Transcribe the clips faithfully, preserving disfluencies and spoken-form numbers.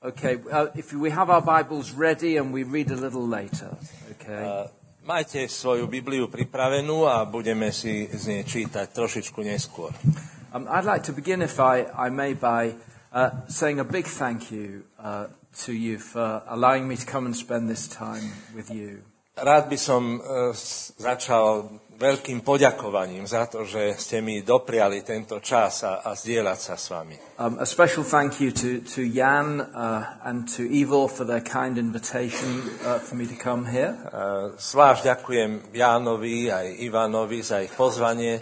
Okay, uh, if we have our Bibles ready and we read a little later, okay. Uh, majte svoju Bibliu pripravenú a budeme si z nej čítať trošičku neskôr. Um, I'd like to begin, if I, I may, by uh, saying a big thank you uh, to you for allowing me to come and spend this time with you. Rád by som uh, začal veľkým poďakovaním za to, že ste mi dopriali tento čas a, a zdieľať sa s vami. Um, a special thank you to, to Jan uh, and to Ivor for their kind invitation uh, for me to come here. Uh, zvlášť ďakujem Jánovi aj Ivanovi za ich pozvanie.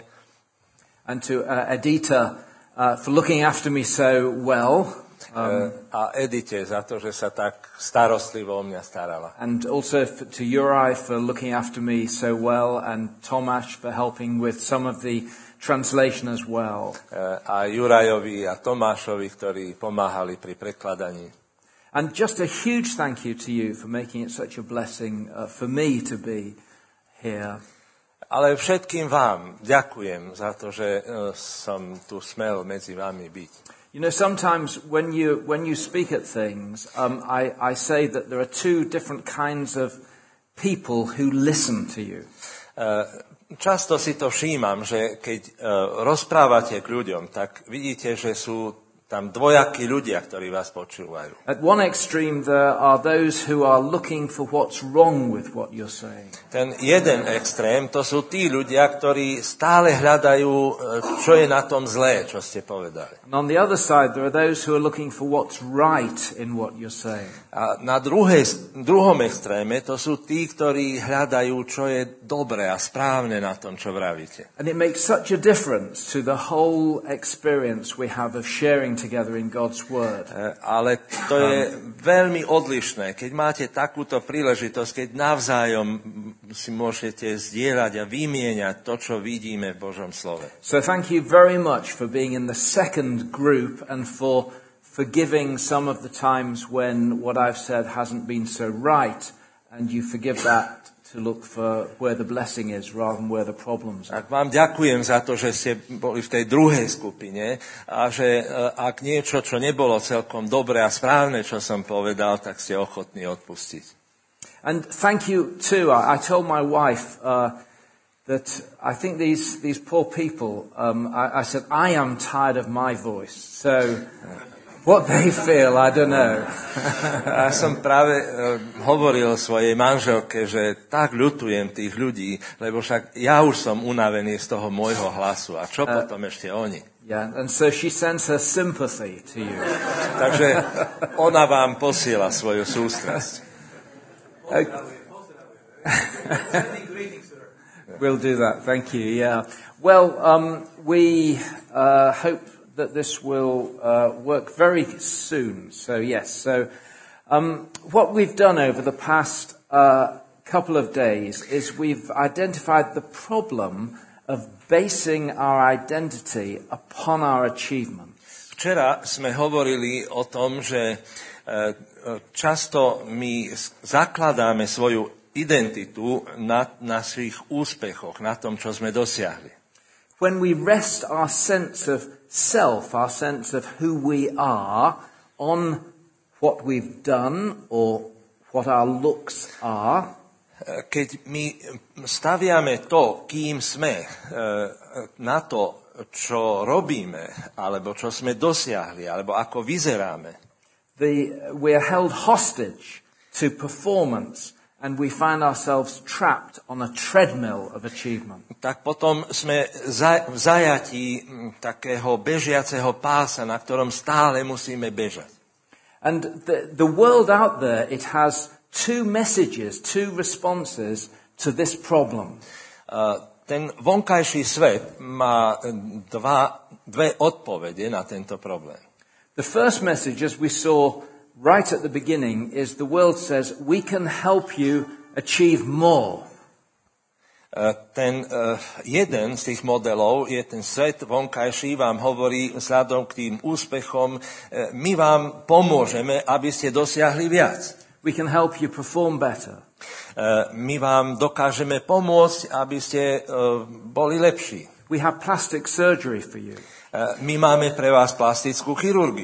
And to uh, Edita uh, for looking after me so well. Um, uh, a Edite za to, že sa tak starostlivo o mňa starala. And also for, to Uri for looking after me so well, and Tomáš for helping with some of the translation as well. Uh, a Jurajovi a Tomášovi, ktorí pomáhali pri prekladaní. And just a huge thank you to you for making it such a blessing uh, for me to be here. Ale všetkým vám ďakujem za to, že uh, som tu smel medzi vami byť. You know, sometimes when you when you speak at things, um, I, I say that there are two different kinds of people who listen to you. Uh, často si to všímam, že keď uh, rozprávate k ľuďom, tak vidíte, že sú tam dvojakí ľudia, ktorí vás počúvajú. At one extreme there are those who are looking for what's wrong with what you're saying. Ten jeden extrém, to sú tí ľudia, ktorí stále hľadajú, čo je na tom zlé, čo ste povedali. And on the other side there are those who are looking for what's right in what you're saying. A na druhej, druhom extréme to sú tí, ktorí hľadajú, čo je dobré a správne na tom, čo vravíte. And it makes such a difference to the whole experience we have of sharing together in God's word. Ale to je veľmi odlišné, keď máte takúto príležitosť, keď navzájom si môžete zdieľať a vymieňať to, čo vidíme v Božom slove. So thank you very much for being in the second group and for forgiving some of the times when what I've said hasn't been so right, and you forgive that to look for where the blessing is rather than where the problems are. Tak vám ďakujem za to, že ste boli v tej druhej skupine a že ak niečo, čo nebolo celkom dobré a správne, čo som povedal, tak ste ochotní odpustiť. And thank you too. I, I told my wife uh, that I think these these poor people. Um, I, I said I am tired of my voice. So what they feel, I don't know. Ja som práve uh, hovoril svojej manželke, že tak ľutujem tých ľudí, lebo však ja už som unavený z toho môjho hlasu. A čo uh, potom ešte oni? Yeah, and so she sends her sympathy to you. Takže ona vám posiela svoju sústrasť. Okay. We'll do that. Thank you. Yeah. Well, um, we uh, hope that this will uh, work very soon. So yes. So um, what we've done over the past uh, couple of days is we've identified the problem of basing our identity upon our achievement. Včera sme hovorili o tom, že často my zakladáme svoju identitu na našich úspechoch, na tom, čo sme dosiahli. When we rest our sense of self, our sense of who we are, on what we've done or what our looks are, keď my staviame to, kým sme, na to, čo robíme, alebo čo sme dosiahli, alebo ako vyzeráme, The, we are held hostage to performance, and we find ourselves trapped on a treadmill of achievement. Tak potom sme za, v zajatí takého bežiaceho pása, na ktorom stále musíme bežať. And the, the world out there, it has two messages, two responses to this problem. Uh, ten vonkajší svet má dva, dve odpovede na tento problém. The first message, as we saw right at the beginning, is the world says, we can help you achieve more. Uh, ten uh, jeden z tých modelov je ten svet vonkajší, vám hovorí vzhľadom k tým úspechom, uh, my vám pomôžeme, aby ste dosiahli viac. We can help you perform better. Uh, my vám dokážeme pomôcť, aby ste uh, boli lepší. We have plastic surgery for you. My máme pre vás plastickú chirurgiu.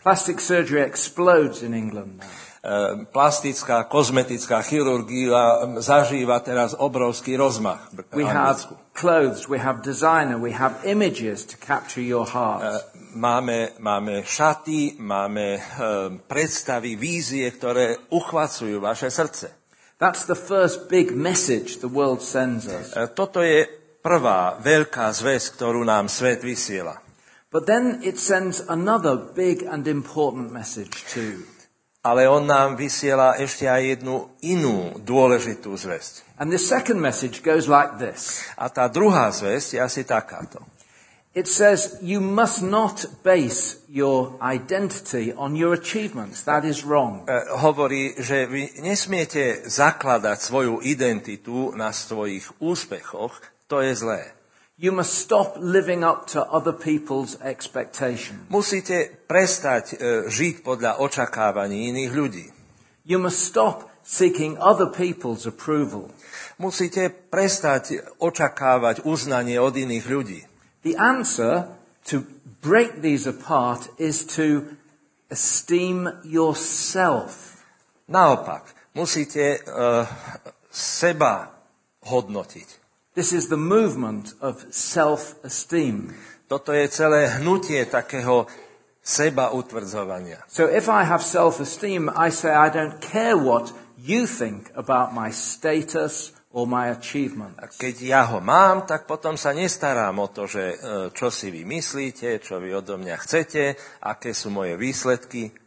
Plastic surgery explodes in England now. Plastická, kozmetická chirurgia zažíva teraz obrovský rozmach v We have Anglicku. clothes, we have designer, we have images to capture your heart. Máme, máme šaty, máme predstavy, vízie, ktoré uchvacujú vaše srdce. That's the first big message the world sends us. Toto je prvá veľká zvesť, ktorú nám svet vysiela. But then it sends another big and important message too. Ale on nám vysiela ešte aj jednu inú dôležitú zvesť. And the second message goes like this. A tá druhá zvesť je asi takáto. It says you must not base your identity on your achievements. That is wrong. E, hovorí, že vy nesmiete zakladať svoju identitu na svojich úspechoch. To je zlé. You must stop living up to other people's expectations. Musíte prestať e, žiť podľa očakávaní iných ľudí. You must stop seeking other people's approval. Musíte prestať očakávať uznanie od iných ľudí. The answer to break these apart is to esteem yourself. Naopak, musíte uh, seba hodnotiť. This is the movement of self-esteem. Toto je celé hnutie takého seba utvrdzovania. So if I have self-esteem, I say I don't care what you think about my status or my achievement. A keď ja ho mám, tak potom sa nestarám o to, že čo si vy myslíte, čo vy odo mňa chcete, aké sú moje výsledky.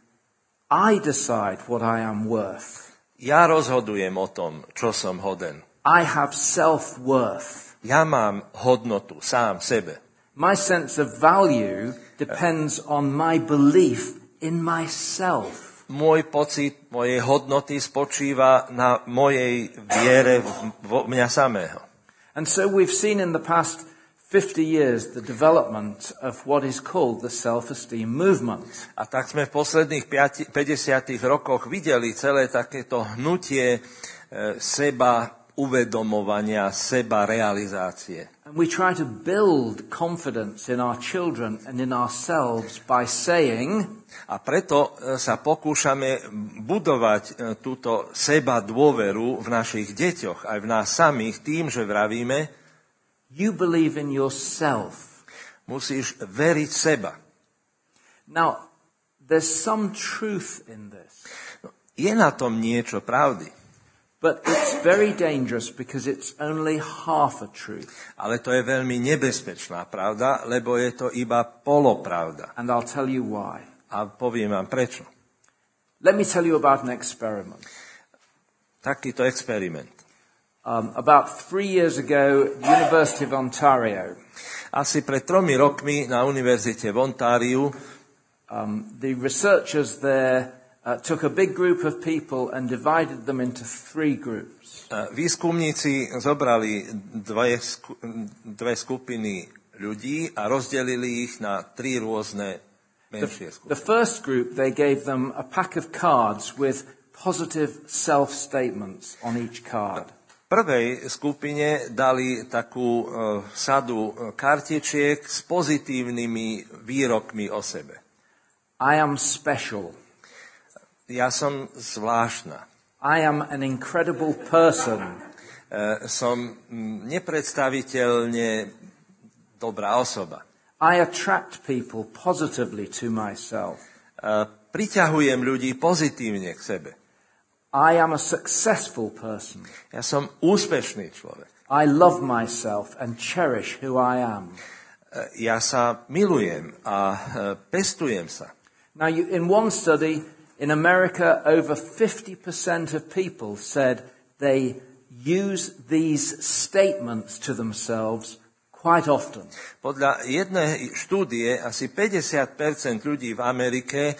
I decide what I am worth. Ja rozhodujem o tom, čo som hoden. I have self-worth. Ja mám hodnotu sám sebe. My sense of value depends on my belief in myself. Môj pocit mojej hodnoty spočíva na mojej viere vo mňa samého. And so we've seen in the past fifty years the development of what is called the self-esteem movement. A tak sme v posledných päťdesiatych rokoch videli celé takéto hnutie e, seba uvedomovania, seba realizácie. And we try to build confidence in our children and in ourselves by saying, a preto sa pokúšame budovať túto seba dôveru v našich deťoch, aj v nás samých, tým, že vravíme, you believe in yourself. Musíš veriť seba. Now, there's some truth in this. Je na tom niečo pravdy. But it's very dangerous because it's only half a truth. Ale to je veľmi nebezpečná pravda, lebo je to iba polopravda. And I'll tell you why. A poviem vám prečo. Let me tell you about an experiment. Takýto experiment. Um, about three years ago, University of Ontario. Asi pred tromi rokmi na univerzite v Ontáriu um, the researchers there Uh, took a big group of people and divided them into three groups. Výskumníci zobrali dve, sku, dve skupiny ľudí a rozdelili ich na tri rôzne menšie skupiny. The, the first group, they gave them a pack of cards with positive self-statements on each card. Prvej skupine dali takú uh, sadu kartičiek s pozitívnymi výrokmi o sebe. I am special. Ja som zvláštna. I am an incredible person. Uh, som nepredstaviteľne dobrá osoba. I attract people positively to myself. Uh, priťahujem ľudí pozitívne k sebe. I am a successful person. Ja som úspešný človek. I love myself and cherish who I am. Uh, ja sa milujem a uh, pestujem sa. Now, you, in one study, in America, over fifty percent of people said they use these statements to themselves quite often. Podľa jednej štúdie asi päťdesiat percent ľudí v Amerike e,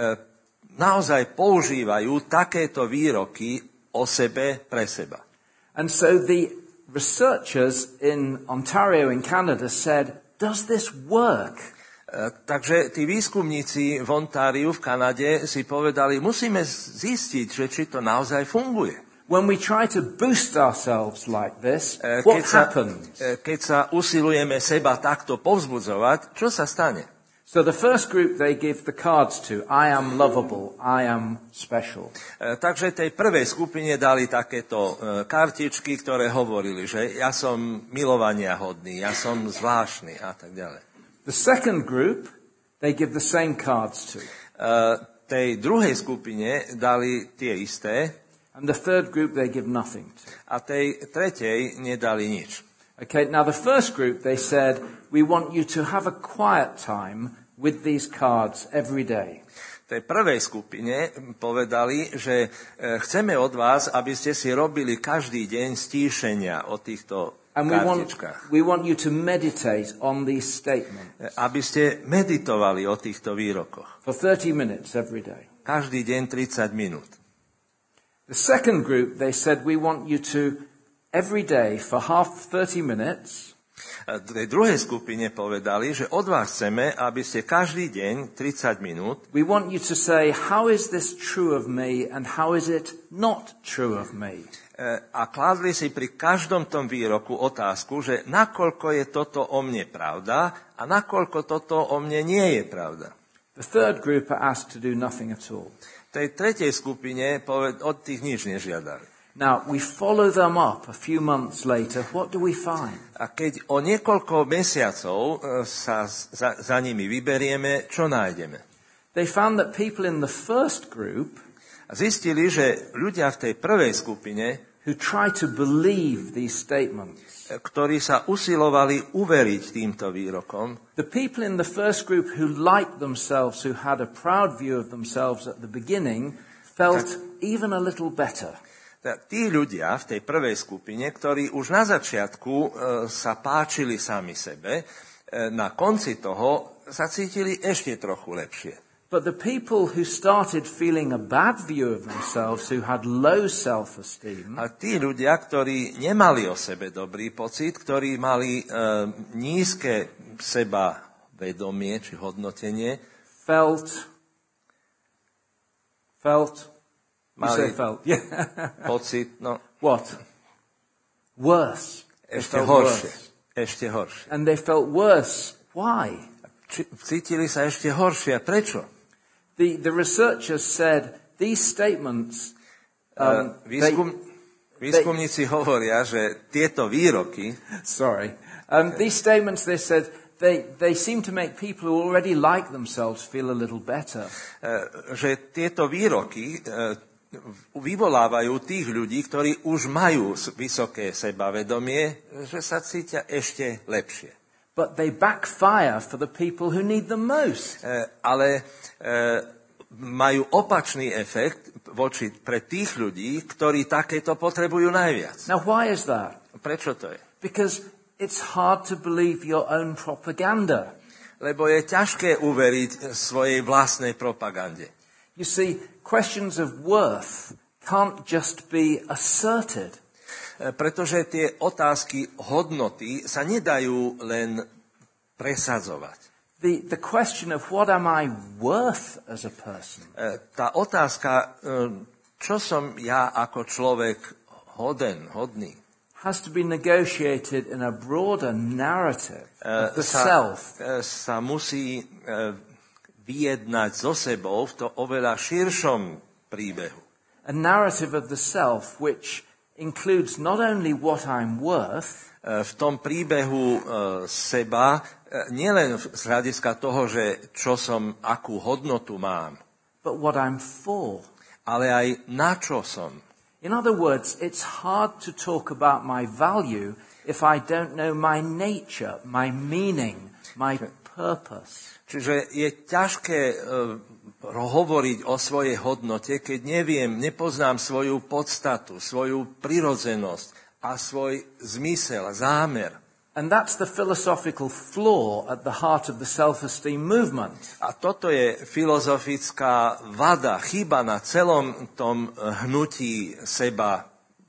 naozaj používajú takéto výroky o sebe pre seba. And so the researchers in Ontario in Canada said, does this work? Takže tí výskumníci v Ontáriu v Kanade si povedali, musíme zistiť, že či to naozaj funguje. When we try to boost ourselves like this, keď what sa, happens? Keď sa usilujeme seba takto povzbudzovať, čo sa stane? So the first group they give the cards to, I am lovable, I am special. E, takže tej prvej skupine dali takéto e, kartičky, ktoré hovorili, že ja som milovania hodný, ja som zvláštny a tak ďalej. The second group they give the same cards to. E, tej druhej skupine dali tie isté. And the third group they give nothing to. A tej tretej nedali nič. Okay, now the first group, they said, we want you to have a quiet time with these cards every day. Tej prvej skupine povedali, že chceme od vás, aby ste si robili každý deň stíšenia o týchto And we want, kartičkách. we want you to meditate on these statements Aby ste meditovali o týchto výrokoch. for thirty minutes every day. Každý deň tridsať minút. The second group, they said, we want you to, every day for half thirty minutes, A tej druhej skupine povedali, že od vás chceme, aby ste každý deň tridsať minút we want you to say, how is this true of me and how is it not true of me? a kládli si pri každom tom výroku otázku, že nakoľko je toto o mne pravda a nakoľko toto o mne nie je pravda. The third group are asked to do nothing at all. V tej tretej skupine poved, od tých nič nežiadali. Now, we follow them up a few months later. What do we find? A keď o niekoľko mesiacov e, sa za, za nimi vyberieme, čo nájdeme? They found that people in the first group A zistili, že ľudia v tej prvej skupine, who try to believe these statements, e, ktorí sa usilovali uveriť týmto výrokom, the people in the first group who liked themselves, who had a proud view of themselves at the beginning, felt even a little better. tí ľudia v tej prvej skupine, ktorí už na začiatku e, sa páčili sami sebe, e, na konci toho sa cítili ešte trochu lepšie. But the people who started feeling a bad view of themselves, who had low self-esteem, A tí ľudia, ktorí nemali o sebe dobrý pocit, ktorí mali e, nízke seba vedomie či hodnotenie, felt, felt, you mali say felt, yeah. pocit, no, What? Worse. They ešte felt horšie. worse. Ešte horšie. And they felt worse. Why? Či, cítili sa ešte horšie. Prečo? The, the researchers said these statements, um, Uh, výskum, they, výskumníci hovoria, že tieto výroky, sorry, um, these statements, they said, they, they seem to make people who already like themselves feel a little better. uh, že tieto výroky uh, vyvolávajú tých ľudí, ktorí už majú vysoké sebavedomie, že sa cítia ešte lepšie. But they backfire for the people who need them most. Uh, ale uh, majú opačný efekt voči pre tých ľudí, ktorí takéto potrebujú najviac. Now, why is that? Prečo to je? Because it's hard to believe your own propaganda. Lebo je ťažké uveriť svojej vlastnej propagande. You see, questions of worth can't just be asserted. Pretože tie otázky hodnoty sa nedajú len presadzovať. The, the question of what am I worth as a person Tá otázka, čo som ja ako človek hoden, hodný, has to be negotiated in a broader narrative of the sa, self. sa musí vyjednať so sebou v to oveľa širšom príbehu. A narrative of the self which includes not only what I'm worth, V tom príbehu seba, nielen z hľadiska toho, že čo som, akú hodnotu mám, but what I'm for. ale aj na čo som. In other words, it's hard to talk about my value if I don't know my nature, my meaning, my purpose. Čiže je ťažké uh, hovoriť o svojej hodnote, keď neviem, nepoznám svoju podstatu, svoju prirodzenosť a svoj zmysel, zámer. And that's the philosophical flaw at the heart of the self-esteem movement. A toto je filozofická vada, chyba na celom tom hnutí seba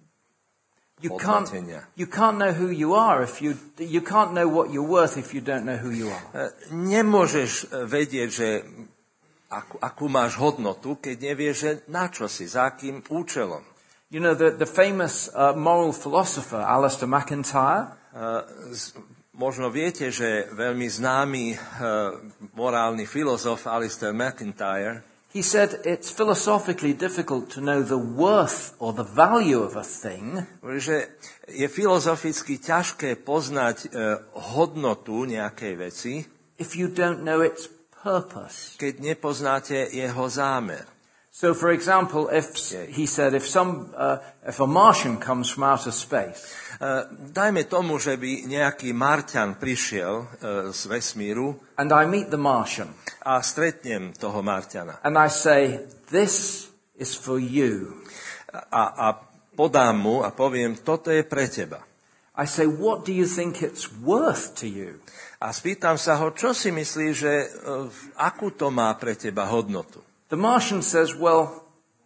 You can't, hodnotenia. you can't know who you are if you, you can't know what you're worth if you don't know who you are. Nemôžeš vedieť, že akú, akú máš hodnotu, keď nevieš, že na čo si, za akým účelom. You know, the, the famous uh, moral philosopher, Alistair MacIntyre, Uh, možno viete, že veľmi známy uh, morálny filozof Alistair MacIntyre, he said it's philosophically difficult to know the worth or the value of a thing že je filozoficky ťažké poznať uh, hodnotu nejakej veci, if you don't know its purpose. keď nepoznáte jeho zámer. So, for example, if he said, if some, uh, if a Martian comes from outer space, Uh, dajme tomu, že by nejaký Marťan prišiel uh, z vesmíru and I meet the Martian, a stretnem toho Marťana. and I say, this is for you. A, a podám mu a poviem, toto je pre teba. I say, what do you think it's worth to you? A spýtam sa ho, čo si myslíš, že uh, akú to má pre teba hodnotu? The Martian says, well,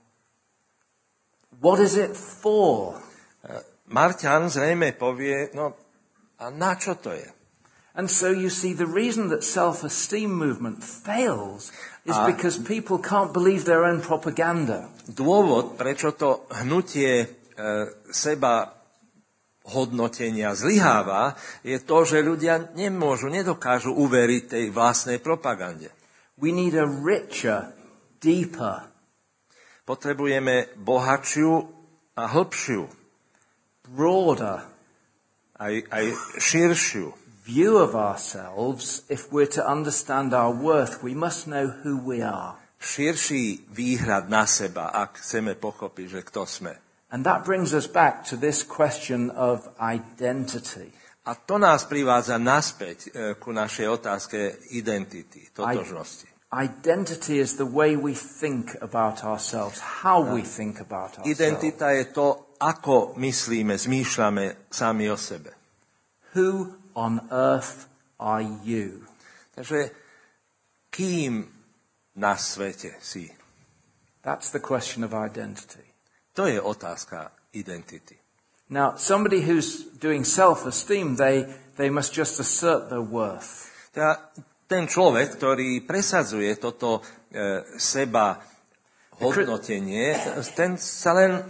what is it for? Uh, Marťan zrejme povie, no a na čo to je? And so you see, the reason that self-esteem movement fails is A- because people can't believe their own propaganda. Dôvod, prečo to hnutie e, seba hodnotenia zlyháva, je to, že ľudia nemôžu, nedokážu uveriť tej vlastnej propagande. We need a richer, deeper, Potrebujeme bohatšiu a hlbšiu, broader aj, aj širšiu view of ourselves. If we're to understand our worth, we must know who we are. širší výhľad na seba, ak chceme pochopiť, že kto sme. And that brings us back to this question of identity. A to nás privádza naspäť e, ku našej otázke identity, totožnosti. Identity is the way we think about ourselves, how we think about ourselves. Identita je to, ako myslíme, zmýšľame sami o sebe. Who on earth are you? Takže kým na svete si? That's the question of identity. To je otázka identity. Now, somebody who's doing self-esteem, they, they must just assert their worth. Teda ten človek, ktorý presadzuje toto e, seba hodnotenie, ten sa len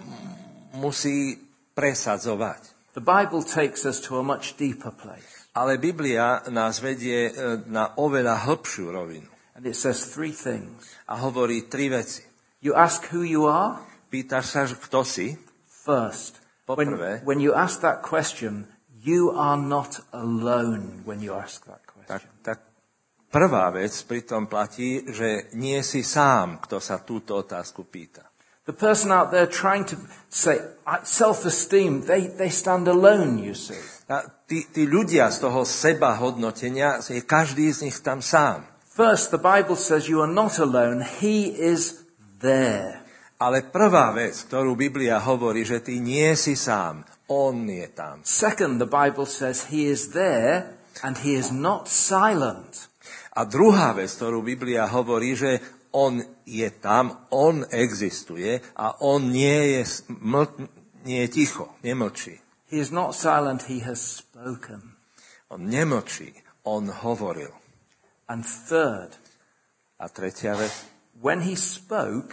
musí presadzovať. The Bible takes us to a much deeper place. Ale Biblia nás vedie e, na oveľa hĺbšiu rovinu. And it says three things. A hovorí tri veci. You ask who you are Pýtaš sa, že kto si? first. When, Poprvé, when you ask that question, you are not alone when you ask that tak, question. tak prvá vec pritom platí, že nie si sám, kto sa túto otázku pýta. The person out there trying to say "I- self-esteem, they, they stand alone, you see. A tí, tí ľudia z toho seba hodnotenia, je každý z nich tam sám. First, the Bible says you are not alone. He is there. Ale prvá vec, ktorú Biblia hovorí, že ty nie si sám, on je tam. Second, the Bible says he is there and he is not silent. A druhá vec, ktorú Biblia hovorí, že on je tam, on existuje a on nie je, ml- nie je ticho, nemlčí. He is not silent, he has spoken. On nemlčí, on hovoril. And third, A tretia vec, when he spoke,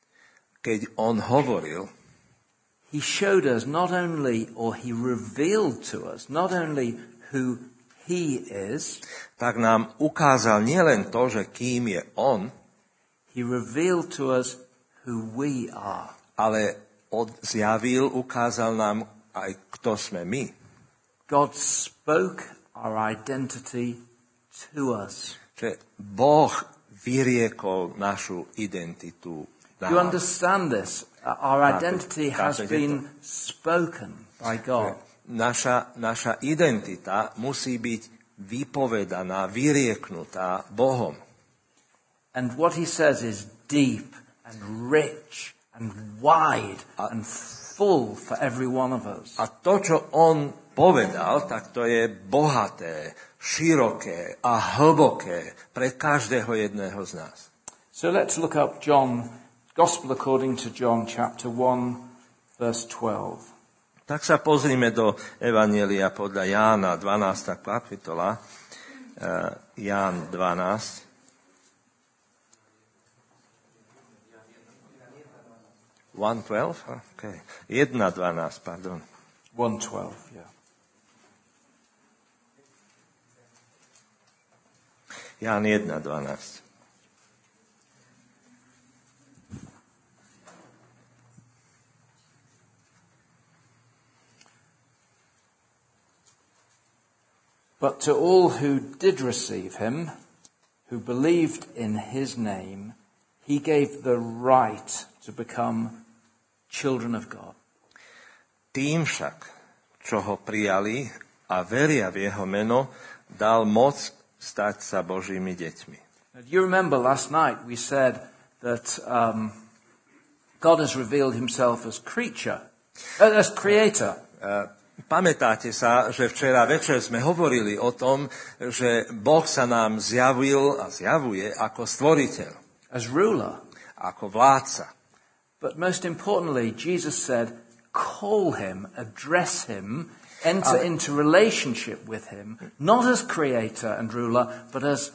keď on hovoril, he showed us not only, or he revealed to us, not only who he is, tak nám ukázal nielen to, že kým je on, he revealed to us who we are. ale od, zjavil, ukázal nám aj, kto sme my. God spoke our identity to us. Že Boh vyriekol našu identitu nám. You understand this? Uh, Our identity has been spoken by God. Naša, naša identita musí byť vypovedaná, vyrieknutá Bohom. And what he says is deep and rich and wide and full for every one of us. A to, čo on povedal, tak to je bohaté, široké a hlboké pre každého jedného z nás. So let's look up John, Gospel according to John, chapter one, verse twelve. Tak sa pozrime do Evanjelia podľa Jána, dvanásta kapitola, uh, Ján dvanásť. one twelve? Okay. jedna dvanásť, pardon. one twelve, yeah. Ján jeden dvanásť. But to all who did receive him, who believed in his name, he gave the right to become children of God. Tým však, čo ho prijali a veria v jeho meno, dal moc stať sa Božími deťmi. Now, do you remember last night we said that um, God has revealed himself as creature, uh, as creator. Uh, Pamätáte sa, že včera večer sme hovorili o tom, že Boh sa nám zjavil a zjavuje ako stvoriteľ, As ruler. ako vládca. But most importantly, Jesus said, call him, address him, enter Ale... into relationship with him, not as creator and ruler, but as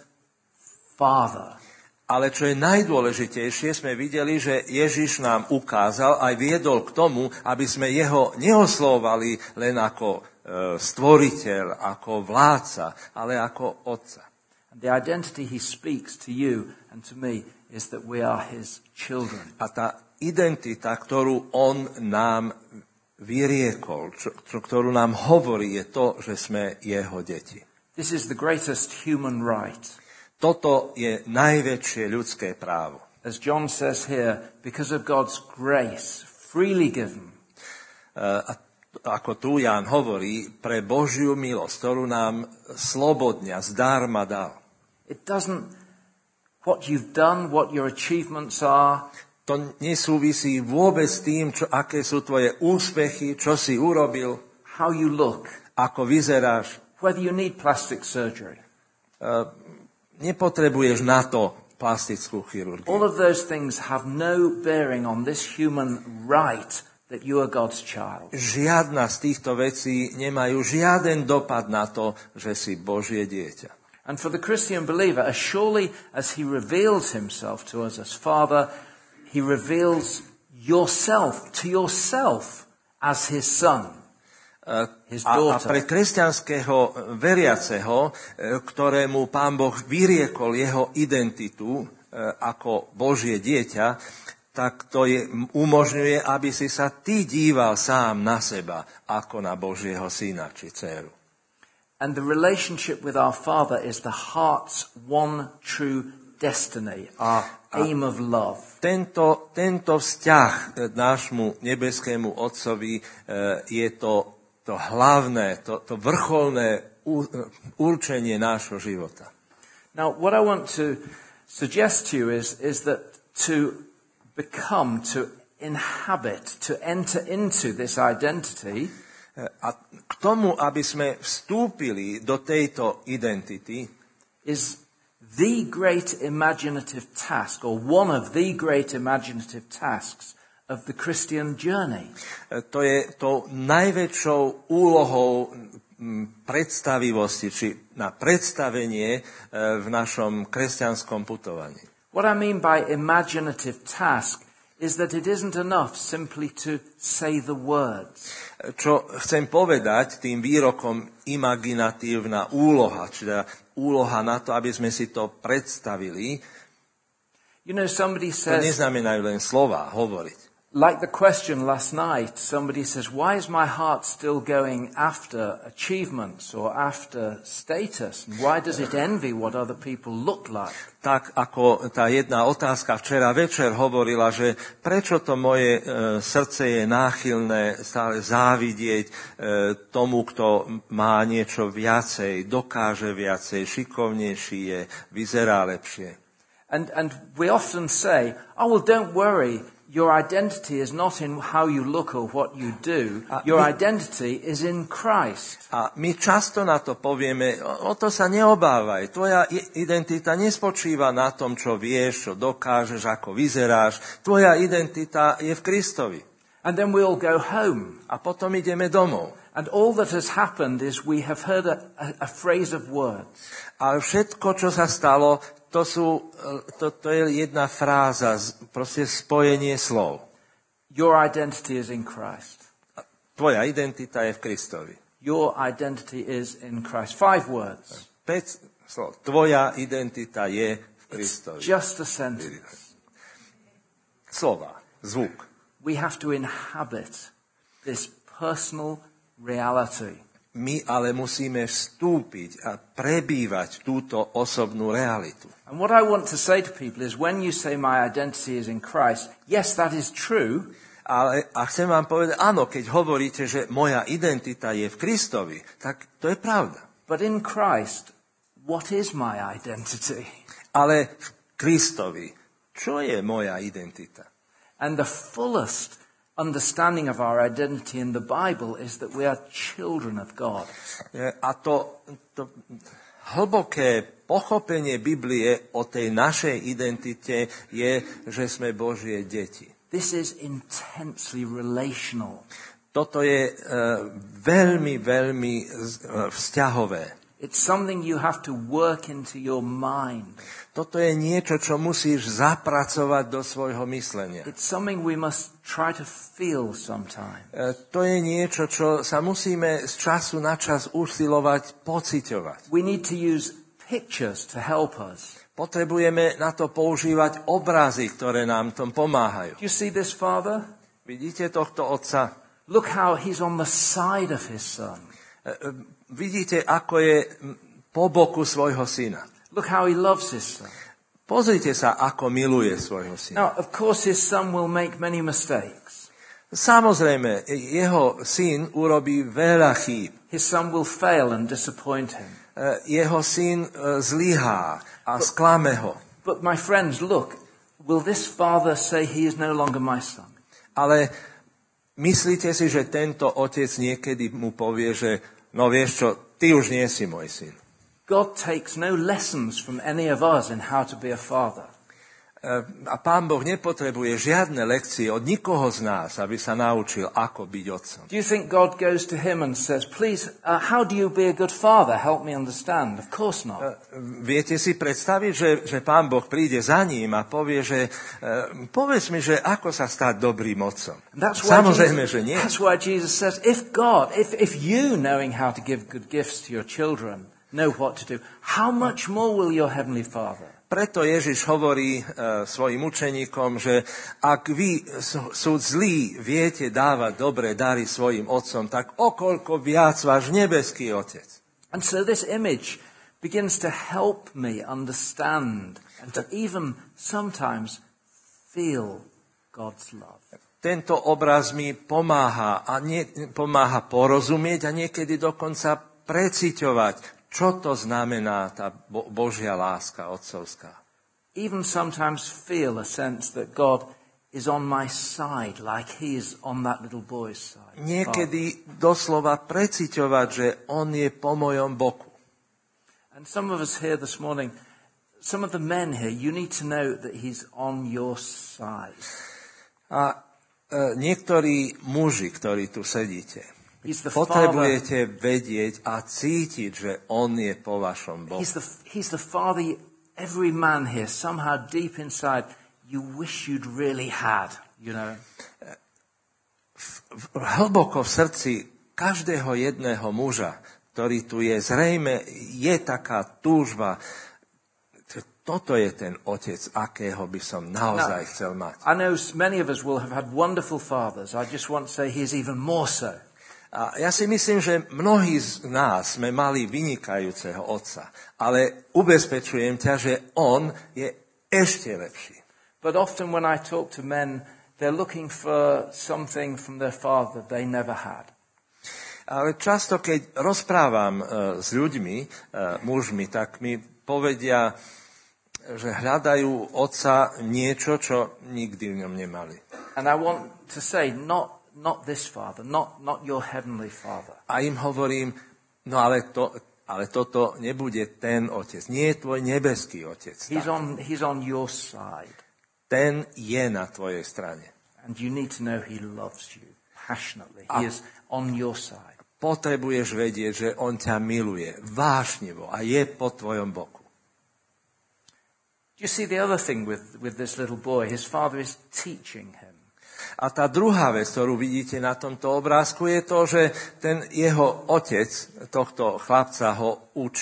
father. Ale čo je najdôležitejšie, sme videli, že Ježiš nám ukázal, aj viedol k tomu, aby sme jeho neoslovali len ako e, stvoriteľ, ako vládca, ale ako otca. And the identity he speaks to you and to me is that we are his children. A tá identita, ktorú on nám vyriekol, čo, čo, ktorú nám hovorí, je to, že sme jeho deti. This is the greatest human right. Toto je najväčšie ľudské právo. As John says here, because of God's grace, freely given. Uh, ako tu Ján hovorí, pre Božiu milosť, ktorú nám slobodne, zdarma dal. It doesn't, what you've done, what your achievements are. To nesúvisí vôbec s tým, čo, aké sú tvoje úspechy, čo si urobil, how you look, ako vyzeráš. whether you need plastic surgery. Uh, Nepotrebuješ na to plastickú chirurgiu. All of those things have no bearing on this human right that you are God's child. Žiadna z týchto vecí nemajú žiaden dopad na to, že si Božie dieťa. And for the Christian believer, as surely as he reveals himself to us as Father, he reveals yourself to yourself as his son. A, a pre kresťanského veriaceho, ktorému Pán Boh vyriekol jeho identitu ako Božie dieťa, tak to je, umožňuje, aby si sa ty díval sám na seba ako na Božieho syna či dceru. And the relationship with our Father is the heart's one true destiny, our aim of love. Tento, tento vzťah nášmu nebeskému Otcovi je to to hlavné, to, to vrcholné určenie nášho života. Now, what I want to suggest to you is, is that to become, to inhabit, to enter into this identity, a k tomu, aby sme vstúpili do tejto identity, is the great imaginative task, or one of the great imaginative tasks of the Christian journey. To je to najväčšou úlohou predstavivosti, či na predstavenie v našom kresťanskom putovaní. What I mean by imaginative task is that it isn't enough simply to say the words. Čo chcem povedať tým výrokom imaginatívna úloha, čiže úloha na to, aby sme si to predstavili, you know, somebody to says, neznamenajú len slova, hovoriť. Like the question last night, somebody says, why is my heart still going after achievements or after status? And why does it envy what other people look like? Tak ako tá jedna otázka včera večer hovorila, že prečo to moje e, srdce je náchylné stále závidieť e, tomu, kto má niečo viacej, dokáže viacej, šikovnejší je, vyzerá lepšie. And, and we often say, oh, well, don't worry. Your identity is not in how you look or what you do. Your identity is in Christ. A my často na to povieme, o, o to sa neobávaj. Tvoja identita nespočíva na tom, čo vieš, čo dokážeš, ako vyzeráš. Tvoja identita je v Kristovi. And then we'll go home. A potom ideme domov. And all that has happened is we have heard a, a, a phrase of words. A všetko, čo sa stalo, To, sú, to, to je jedna fráza, proste spojenie slov. Your identity is in Christ. Tvoja identita je v Kristovi. Your identity is in Christ. Five words. Päť, slovo. Tvoja identita je v Kristovi. It's just a sentence. Slova, zvuk. We have to inhabit this personal reality. My ale musíme vstúpiť a prebývať túto osobnú realitu. And what I want to say to people is when you say my identity is in Christ, yes, that is true. Ale a chcem vám povedať, áno, keď hovoríte, že moja identita je v Kristovi, tak to je pravda. But in Christ, what is my identity? Ale v Kristovi, čo je moja identita? And the fullest understanding of our identity in the Bible is that we are children of God. A to, to hlboké pochopenie Biblie o tej našej identite je, že sme Božie deti. This is intensely relational. Toto je uh, veľmi, veľmi uh, vzťahové. It's something you have to work into your mind. Toto je niečo, čo musíš zapracovať do svojho myslenia. It's something we must try to feel sometimes. Uh, to je niečo, čo sa musíme z času na čas usilovať, pociťovať. We need to use pictures to help us. Potrebujeme na to používať obrazy, ktoré nám tom pomáhajú. Do you see this father? Vidíte tohto otca? Look how he's on the side of his son. Vidíte, ako je po boku svojho syna. Look how he loves his son. Pozrite sa, ako miluje svojho syna. Now, of course, his son will make many mistakes. Samozrejme, jeho syn urobí veľa chýb. His son will fail and disappoint him. Jeho syn zlyhá a sklame ho. But my friends, look, will this father say he is no longer my son? Ale myslíte si, že tento otec niekedy mu povie, že no vieš čo, ty už nie si môj syn. God takes no lessons from any of us in how to be a father. A Pán Boh nepotrebuje žiadne lekcie od nikoho z nás, aby sa naučil, ako byť otcom. Do you think God goes to him and says, please, uh, how do you be a good father? Help me understand. Of course not. Viete si predstaviť, že, že Pán Boh príde za ním a povie, že uh, povedz mi, že ako sa stať dobrým otcom. Samozrejme, že nie. That's why Jesus says, if God, if, if you, knowing how to give good gifts to your children, know what to do, how much more will your heavenly Father? Preto Ježiš hovorí uh, svojim učeníkom, že ak vy sú zlí, viete dávať dobré dary svojim otcom, tak okoľko viac váš nebeský otec. And so this image begins to help me understand and to even sometimes feel God's love. Tento obraz mi pomáha a nie, pomáha porozumieť a niekedy dokonca preciťovať, čo to znamená tá Bo- Božia láska otcovská. Even sometimes feel a sense that God is on my side, like he is on that little boy's side. Niekedy doslova preciťovať, že on je po mojom boku. And some of us here this morning, some of the men here, you need to know that he's on your side. A e, niektorí muži, ktorí tu sedíte, potrebujete vedieť a cítiť, že on je po vašom boku. He's the, he's the father every man here, somehow deep inside, you wish you'd really had, you know. Hlboko v srdci každého jedného muža, ktorý tu je, zrejme je taká túžba, že toto je ten otec, akého by som naozaj Now, chcel mať. I know many of us will have had wonderful fathers. I just want to say he is even more so. A ja si myslím, že mnohí z nás sme mali vynikajúceho otca, ale ubezpečujem ťa, že on je ešte lepší. But often when I talk to men, they're looking for something from their father they never had. Ale často, keď rozprávam uh, s ľuďmi, uh, mužmi, tak mi povedia, že hľadajú otca niečo, čo nikdy v ňom nemali. And I want to say, not Not this father, not, not your heavenly father. A im hovorím, no ale, to, ale toto nebude ten otec. Nie je tvoj nebeský otec. He's on, he's on your side. Ten je na tvojej strane. And you need to know he loves you passionately. A he is on your side. Potrebuješ vedieť, že on ťa miluje vášnivo a je po tvojom boku. Do you see the other thing with, with this little boy? His father is teaching him. A tá druhá vec, ktorú vidíte na tomto obrázku, je to, že ten jeho otec, tohto chlapca, ho učí.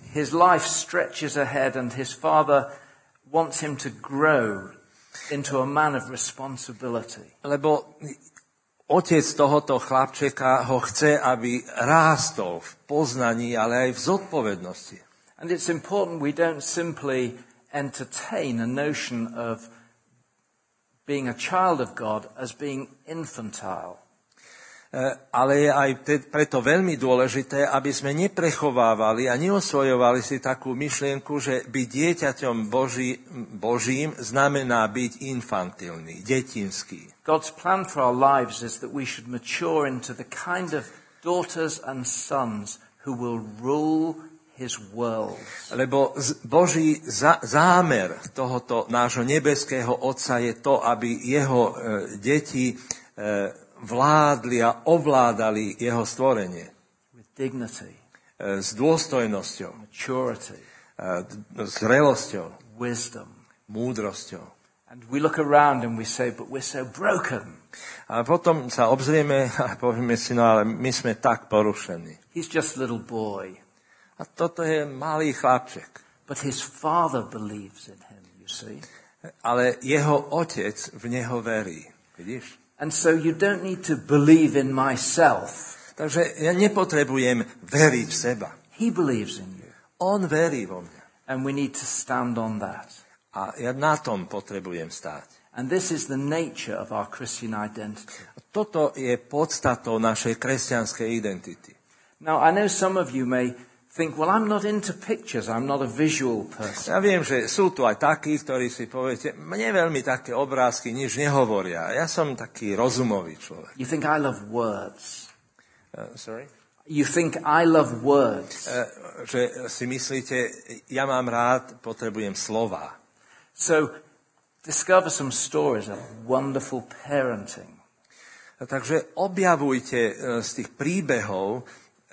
his life stretches ahead and his father wants him to grow into a man of responsibility. Lebo otec tohoto chlapčeka ho chce, aby rástol v poznaní, ale aj v zodpovednosti. And it's important we don't simply entertain a notion of being a child of God as being infantile. Ale je aj preto veľmi dôležité, aby sme neprechovávali a neosvojovali si takú myšlienku, že byť dieťaťom Boží, Božím znamená byť infantilný, detinský. God's plan for our lives is that we should mature into the kind of daughters and sons who will rule his world. Lebo Boží zámer tohoto nášho nebeského Otca je to, aby jeho e, deti e, vládli a ovládali jeho stvorenie. With dignity, s dôstojnosťou, maturity, zrelosťou, wisdom, múdrosťou. And we look around and we say, but we're so broken. A potom sa obzrieme a povieme si, no ale my sme tak porušení. He's just a little boy. A toto je malý chlapček. But his father believes in him, you see. Ale jeho otec v neho verí. Vidíš? And so you don't need to believe in myself. Takže ja nepotrebujem veriť v seba. He believes in you. On verí vo mňa. And we need to stand on that. A ja na tom potrebujem stáť. And this is the nature of our Christian identity. Toto je podstatou našej kresťanskej identity. Now, I know some of you may think, well, I'm not into pictures, I'm not a visual person. Ja viem, že sú tu aj takí, ktorí si poviete, mne veľmi také obrázky nič nehovoria. Ja som taký rozumový človek. You think I love words. Uh, sorry? You think I love words. Uh, že si myslíte, ja mám rád, potrebujem slova. So, discover some stories of wonderful parenting. Takže objavujte z tých príbehov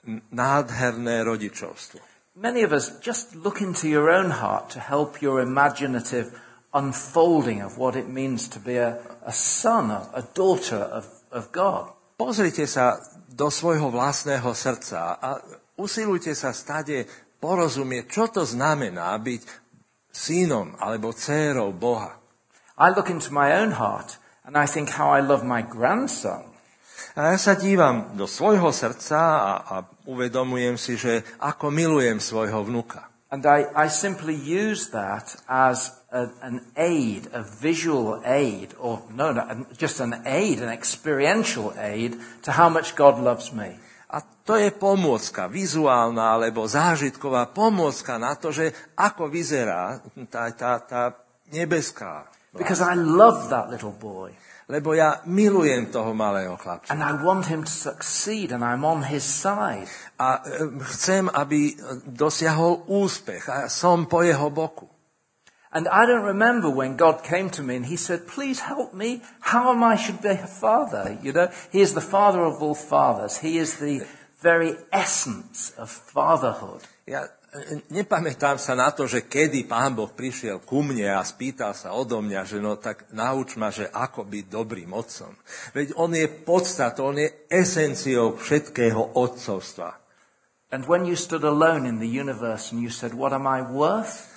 nádherné rodičovstvo. Many of us just look into your own heart to help your imaginative unfolding of what it means to be a, a son, a, a daughter of, of God. Pozrite sa do svojho vlastného srdca a usilujte sa stade porozumieť, čo to znamená byť synom alebo dcérou Boha. I look into my own heart and I think how I love my grandson. A ja sa dívam do svojho srdca a, a uvedomujem si, že ako milujem svojho vnuka. And I, I simply use that as a, an aid, a visual aid, or no, no, just an aid, an experiential aid to how much God loves me. A to je pomôcka, vizuálna alebo zážitková pomôcka na to, že ako vyzerá tá, tá, tá nebeská. Because I love that little boy. Lebo ja milujem toho malého chlapca. And I want him to succeed and I'm on his side. A chcem, aby dosiahol úspech a som po jeho boku. And I don't remember when God came to me and he said, please help me. How am I should be a father? You know, he is the father of all fathers. He is the very essence of fatherhood. Ja nepamätám sa na to, že kedy Pán Boh prišiel ku mne a spýtal sa odo mňa, že no tak nauč ma, že ako byť dobrým otcom. Veď on je podstatou, on je esenciou všetkého otcovstva. And when you stood alone in the universe and you said, what am I worth?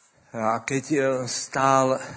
A keď stál e,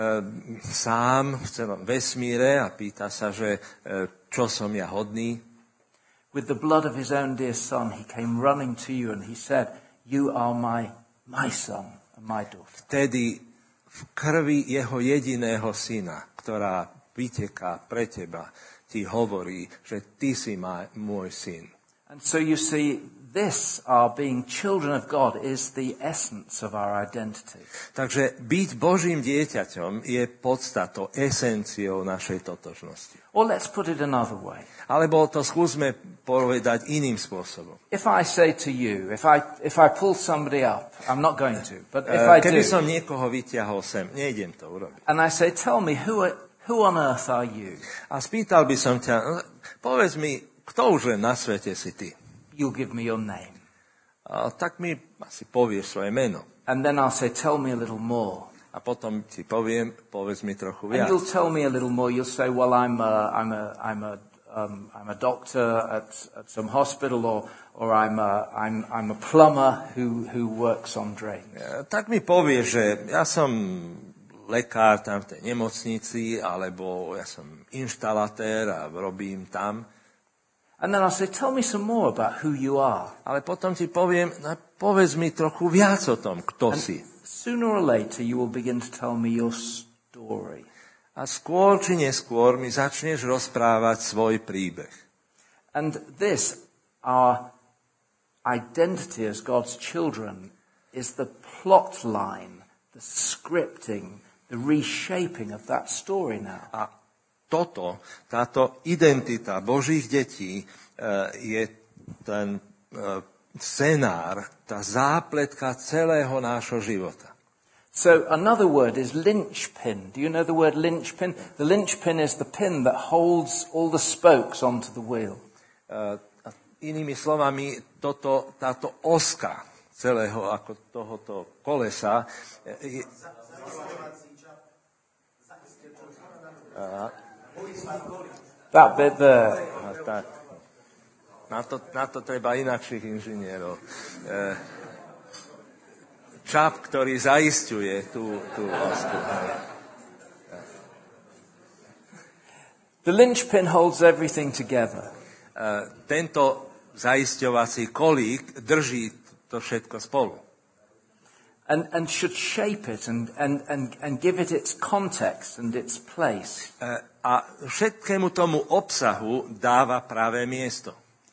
sám v celom vesmíre a pýta sa, že e, čo som ja hodný. With the blood of his own dear son, he came running to you and he said, you are my, my son and my daughter. Vtedy v krvi jeho jediného syna, ktorá vyteká pre teba, ti hovorí, že ty si ma, môj syn. And so you see, this, our being children of God, is the essence of our identity. Takže byť Božím dieťaťom je podstatou, esenciou našej totožnosti. Or let's put it another way. Alebo to skúsme povedať iným spôsobom. If I say to you, if I, if I pull somebody up, I'm not going to, but if I do, Keby som niekoho vyťahol sem, nejdem to urobiť. and I say, tell me, who, are, who on earth are you? A spýtal by som ťa, povedz mi, kto už len na svete si ty? You'll give me your name. A tak mi asi povieš svoje meno. And then I'll say, tell me a little more. A potom ti poviem, povedz mi trochu And viac. you'll tell me a little more. You'll say, well, I'm a, I'm a, I'm a, um, I'm a doctor at, at some hospital, or, or I'm, a, I'm, I'm a plumber who, who works on drains. Tak mi povie, že ja som lekár tam v tej nemocnici, alebo ja som inštalatér a robím tam. And then I'll say, tell me some more about who you are. Ale potom ti poviem, no, povedz mi trochu viac o tom, kto And si. sooner or later you will begin to tell me your story. A skôr či neskôr mi začneš rozprávať svoj príbeh. And this, our identity as God's children, is the plot line, the scripting, the reshaping of that story now. A toto, táto identita Božích detí je ten scenár, tá zápletka celého nášho života. So another word is linchpin. Do you know the word linchpin? The linchpin is the pin that holds all the spokes onto the wheel. Uh, inými slovami, toto, táto oska celého ako tohoto kolesa je, uh, That bit there. uh, tak. Na to, na to treba inakších inžinierov. Uh, čap, ktorý zaisťuje tú, tú osku. The linchpin holds everything together. Uh, tento zaisťovací kolík drží to všetko spolu. And, and should shape it and, and, and, and give it its context and its place. Uh, a všetkému tomu obsahu dáva pravé miesto.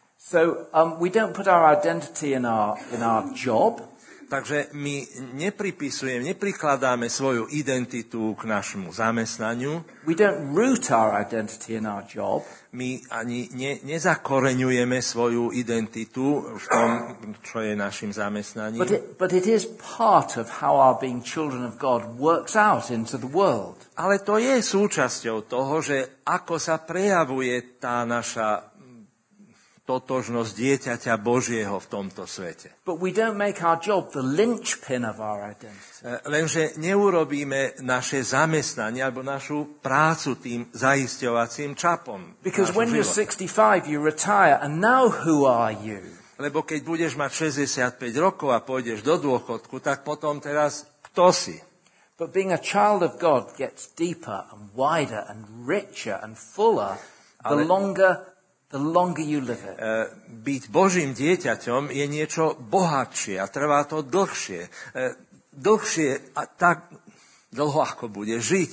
So um, we don't put our identity in our, in our job. Takže my nepripisujeme, neprikladáme svoju identitu k našemu zamestnaniu. We don't root our identity in our job. My ani ne, nezakoreňujeme svoju identitu v tom, čo je našim zamestnaním. But it, but it is part of how our being children of God works out into the world. Ale to je súčasťou toho, že ako sa prejavuje tá naša totožnosť dieťaťa Božieho v tomto svete. But we don't make our job the linchpin of our identity. Lenže neurobíme naše zamestnanie alebo našu prácu tým zaisťovacím čapom. Because when you're sixty-five, you retire, and now who are you? Lebo keď budeš mať šesťdesiatpäť rokov a pôjdeš do dôchodku, tak potom teraz kto si? But being a child of God gets deeper and wider and richer and fuller the Ale... longer The longer you live it. Byť Božím dieťaťom je niečo bohatšie a trvá to dlhšie. Dlhšie a tak dlho, ako bude žiť.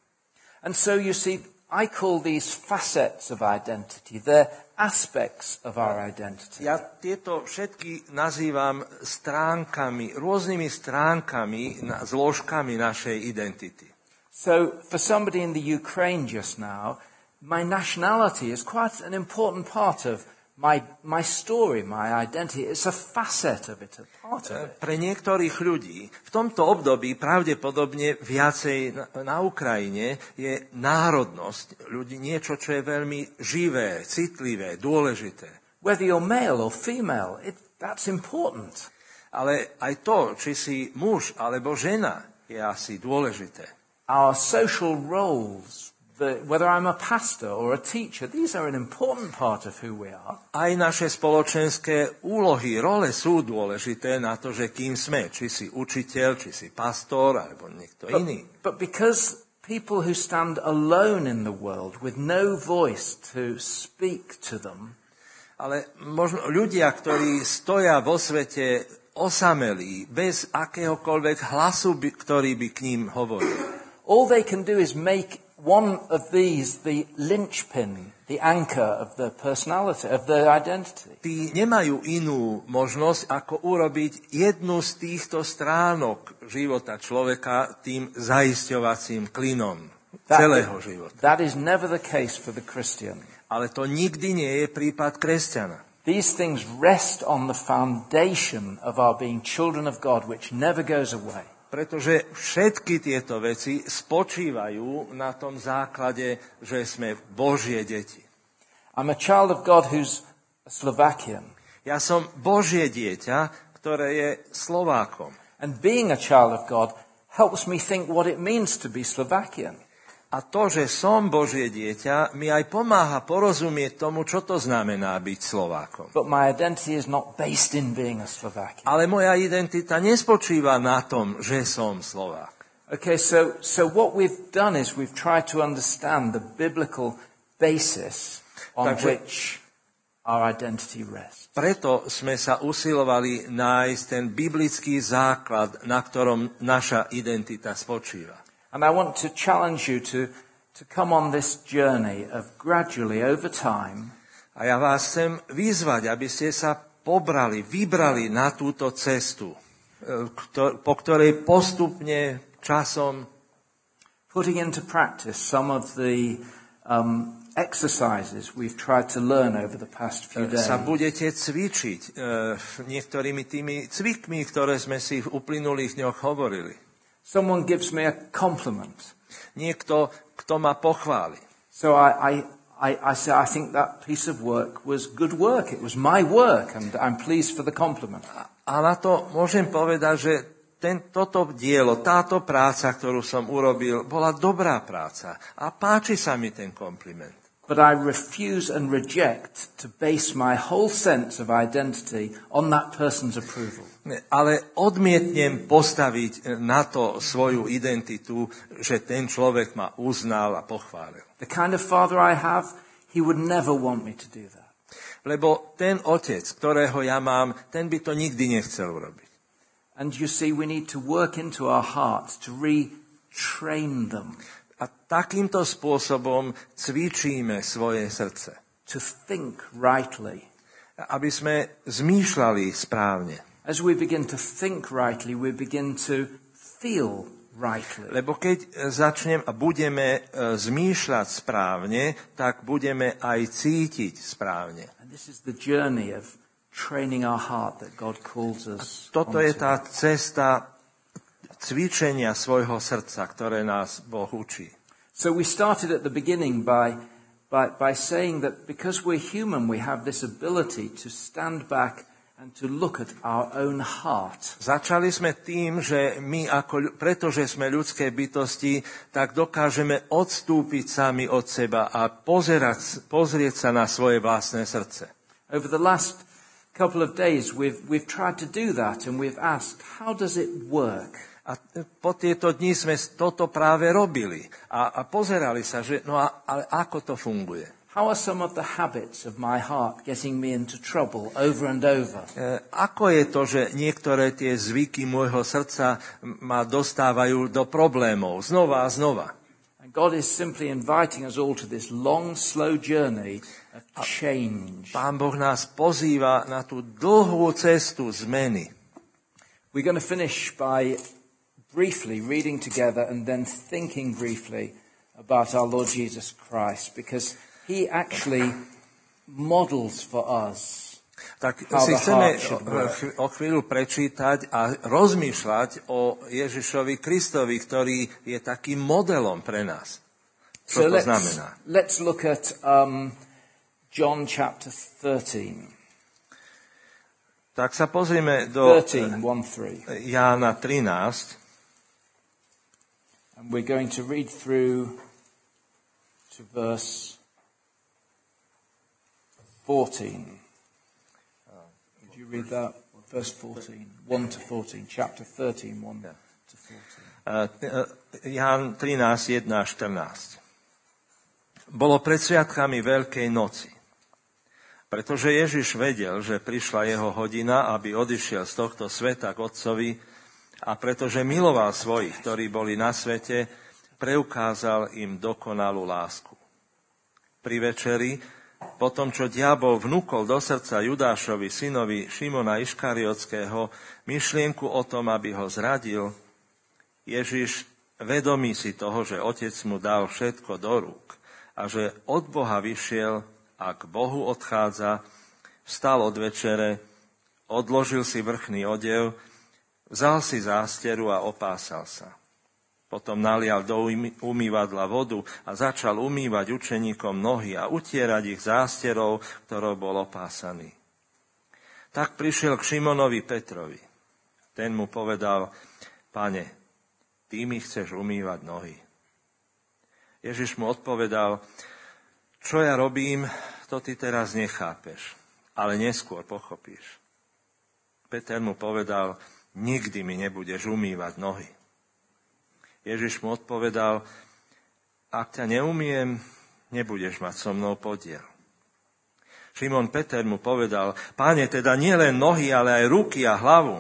And so you see, I call these facets of identity. They're aspects of our identity. Ja tieto všetky nazývam stránkami, rôznymi stránkami, zložkami našej identity. So for somebody in the Ukraine just now, my nationality is quite an important part of my, my story, my identity. It's a facet of it, a part of it. Pre niektorých ľudí v tomto období pravdepodobne viacej na, na Ukrajine je národnosť ľudí niečo, čo je veľmi živé, citlivé, dôležité. Whether you're male or female, it, that's important. Ale aj to, či si muž alebo žena, je asi dôležité. Our social roles, The, whether I'm a pastor or a teacher, these are an important part of who we are. Aj naše spoločenské úlohy, role sú dôležité na to, že kým sme, či si učiteľ, či si pastor, alebo niekto but, iný. But because people who stand alone in the world with no voice to speak to them, ale možno ľudia, ktorí stoja vo svete osamelí, bez akéhokoľvek hlasu, ktorý by k ním hovoril. All they can do is make one of these the linchpin, the anchor of the personality, of the identity. Tí nemajú inú možnosť, ako urobiť jednu z týchto stránok života človeka tým zaisťovacím klinom that, celého života. That is never the case for the Christian. Ale to nikdy nie je prípad kresťana. These things rest on the foundation of our being children of God, which never goes away. Pretože všetky tieto veci spočívajú na tom základe, že sme Božie deti. I'm a child of God who's a Slovakian. Ja som Božie dieťa, ktoré je Slovákom. And being a child of God helps me think what it means to be Slovakian. A to, že som Božie dieťa, mi aj pomáha porozumieť tomu, čo to znamená byť Slovákom. But my identity is not based in being a Slovakian. Ale moja identita nespočíva na tom, že som Slovák. Okay, so, so what we've done is we've tried to understand the biblical basis on Takže, which our identity rests. Preto sme sa usilovali nájsť ten biblický základ, na ktorom naša identita spočíva. And I want to challenge you to, to come on this journey of gradually, over time, A ja vás chcem vyzvať, aby ste sa pobrali, vybrali na túto cestu, po ktorej postupne časom putting into practice some of the um, exercises we've tried to learn over the past few days. sa budete cvičiť uh, niektorými tými cvikmi, ktoré sme si v uplynulých dňoch hovorili. Someone gives me a compliment. Niekto, kto ma pochváli. So I, I, I, I say, I think that piece of work was good work. It was my work, and I'm pleased for the compliment. A na to môžem povedať, že ten, toto dielo, táto práca, ktorú som urobil, bola dobrá práca. A páči sa mi ten kompliment. But I refuse and reject to base my whole sense of identity on that person's approval. Ale odmietnem postaviť na to svoju identitu, že ten človek ma uznal a pochválil. The kind of father I have, he would never want me to do that. Lebo ten otec, ktorého ja mám, ten by to nikdy nechcel urobiť. And you see, we need to work into our hearts to retrain them. A takýmto spôsobom cvičíme svoje srdce. To think rightly. Aby sme zmýšľali správne. As we begin to think rightly, we begin to feel rightly. Lebo keď začnem a budeme zmýšľať správne, tak budeme aj cítiť správne. And this is the journey of training our heart that God calls us. Toto je tá cesta cvičenia svojho srdca, ktoré nás Boh učí. So we started at the beginning by, by, by saying that because we're human, we have this ability to stand back and to look at our own heart. Začali sme tým, že my, ako, pretože sme ľudské bytosti, tak dokážeme odstúpiť sami od seba a pozerať, pozrieť sa na svoje vlastné srdce. Over the last couple of days, we've, we've tried to do that and we've asked, how does it work? A po tieto dni sme toto práve robili a, a pozerali sa, že no a, ale ako to funguje. How are some of the habits of my heart getting me into trouble over and over? E, ako je to, že niektoré tie zvyky môjho srdca ma dostávajú do problémov znova a znova? And God is simply inviting us all to this long, slow journey of change. Pán Boh nás pozýva na tú dlhú cestu zmeny. We're going to finish by briefly reading together and then thinking briefly about our Lord Jesus Christ, because he actually models for us. Tak si chceme o chvíľu prečítať a rozmýšľať o Ježišovi Kristovi, ktorý je takým modelom pre nás. Čo So to let's, znamená? let's look at um, John chapter thirteen. Tak sa pozrime do thirteen, one, three. Jána trinásť. And we're going to read through to verse fourteen. Would you read that? Verse fourteen, one to fourteen, chapter thirteen, one to fourteen. Ján trinásť, jeden až štrnásť. Bolo pred sviatkami Veľkej noci. Pretože Ježiš vedel, že prišla jeho hodina, aby odišiel z tohto sveta k Otcovi, a pretože miloval svojich, ktorí boli na svete, preukázal im dokonalú lásku. Pri večeri, po tom, čo diabol vnúkol do srdca Judášovi, synovi Šimona Iškariotského, myšlienku o tom, aby ho zradil, Ježiš, vedomý si toho, že Otec mu dal všetko do rúk a že od Boha vyšiel a k Bohu odchádza, vstal od večere, odložil si vrchný odev, vzal si zásteru a opásal sa. Potom nalial do umývadla vodu a začal umývať učeníkom nohy a utierať ich zásterou, ktorou bol opásaný. Tak prišiel k Šimonovi Petrovi. Ten mu povedal: Pane, ty mi chceš umývať nohy. Ježiš mu odpovedal, čo ja robím, to ty teraz nechápeš, ale neskôr pochopíš. Peter mu povedal, nikdy mi nebudeš umývať nohy. Ježiš mu odpovedal, ak ťa neumiem, nebudeš mať so mnou podiel. Šimon Peter mu povedal, Páne, teda nie len nohy, ale aj ruky a hlavu.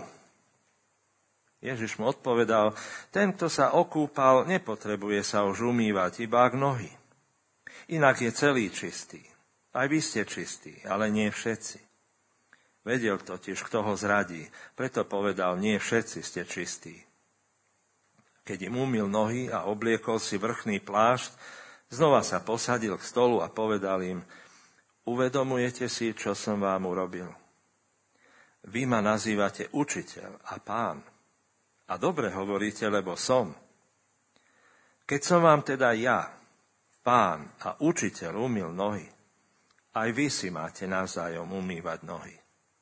Ježiš mu odpovedal, ten, kto sa okúpal, nepotrebuje sa už umývať, iba ak nohy. Inak je celý čistý. Aj vy ste čistí, ale nie všetci. Vedel totiž, kto ho zradí, preto povedal, nie všetci ste čistí. Keď im umyl nohy a obliekol si vrchný plášť, znova sa posadil k stolu a povedal im, uvedomujete si, čo som vám urobil? Vy ma nazývate učiteľ a pán. A dobre hovoríte, lebo som. Keď som vám teda ja, pán a učiteľ, umyl nohy, aj vy si máte navzájom umývať nohy.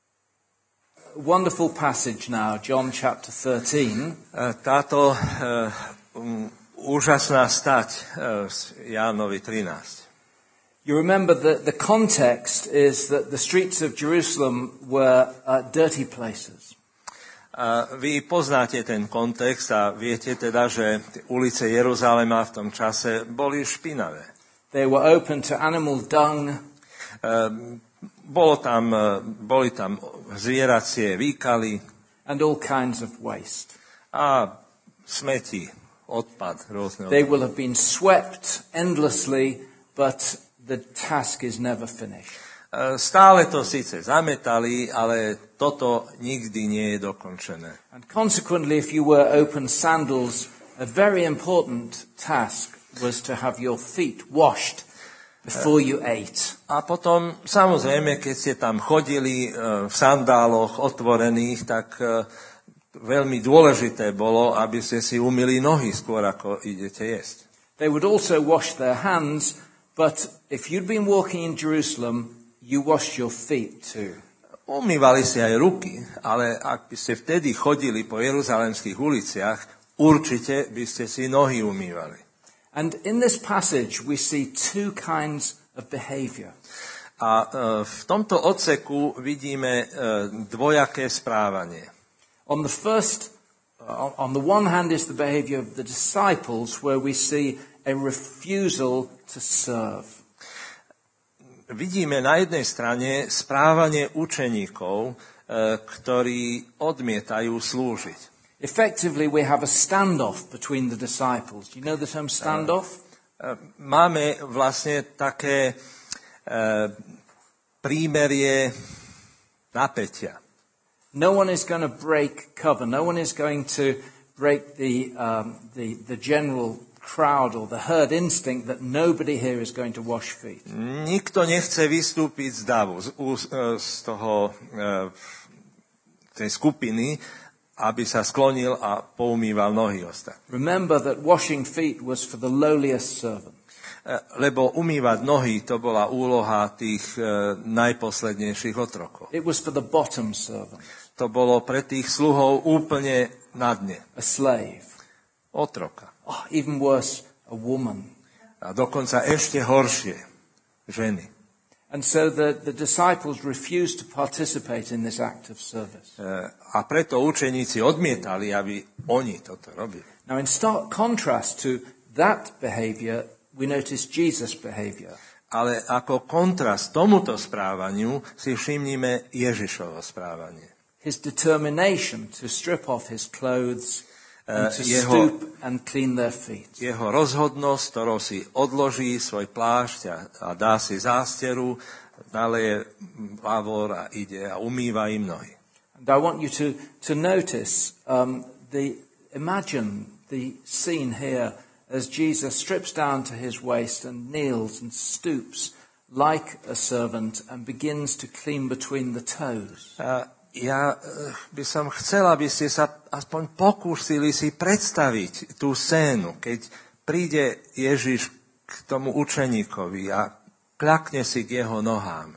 Wonderful passage now, John chapter thirteen. Táto uh, um, úžasná stať uh, z Jánovi trinásť. You remember that the context is that the streets of Jerusalem were uh, dirty places. Uh, vy poznáte ten kontext a viete teda, že ulice Jeruzalema v tom čase boli špinavé. They were open to animal dung. Uh, bolo tam, uh, boli tam zvieracie výkaly. And all kinds of waste. A smeti, odpad rôzne. They will have been swept endlessly, but the task is never finished. Stále to síce zametali, ale toto nikdy nie je dokončené. And consequently, if you were open sandals, a very important task was to have your feet washed before you ate. A potom, samozrejme, keď ste tam chodili v sandáloch otvorených, tak veľmi dôležité bolo, aby ste si umyli nohy skôr, ako idete jesť. They would also wash their hands, but if you'd been walking in Jerusalem, you washed your feet too. Umývali si aj ruky, ale ak by ste vtedy chodili po jeruzalemských uliciach, určite by ste si nohy umývali. And in this passage we see two kinds of behavior. A v tomto odseku vidíme dvojaké správanie. On the first, on the one hand is the behavior of the disciples, where we see a refusal to serve. Vidíme na jednej strane správanie učeníkov, ktorí odmietajú slúžiť. Effectively, we have a standoff between the disciples. Do you know the term standoff? Máme vlastne také uh, prímerie napätia. No one is going to break cover. No one is going to break the, um, the, the general crowd or the herd instinct that nobody here is going to wash feet. Nikto nechce vystúpiť z davu, z, z toho, uh, tej skupiny, aby sa sklonil a poumýval nohy ostatní. Remember that washing feet was for the lowliest servant. Lebo umývať nohy, to bola úloha tých uh, najposlednejších otrokov. It was for the bottom servant. To bolo pre tých sluhov úplne na dne. A slave. Otroka. Oh, even worse, a woman. A dokonca ešte horšie, ženy. And so the, the disciples refused to participate in this act of service. A preto učeníci odmietali, aby oni toto robili. Now in stark contrast to that behavior, we notice Jesus' behavior. Ale ako kontrast tomuto správaniu si všimnime Ježišovo správanie. His determination to strip off his clothes and to jeho, stoop and clean their feet. Jeho rozhodnosť, ktorou si odloží svoj plášť a, a dá si zásteru, naleje lavor a ide a umýva im nohy. And I want you to, to notice, um, the, imagine the scene here as Jesus strips down to his waist and kneels and stoops like a servant and begins to clean between the toes. Uh, Ja by som chcel, aby ste sa aspoň pokúsili si predstaviť tú scénu, keď príde Ježiš k tomu učeníkovi a kľakne si k jeho nohám.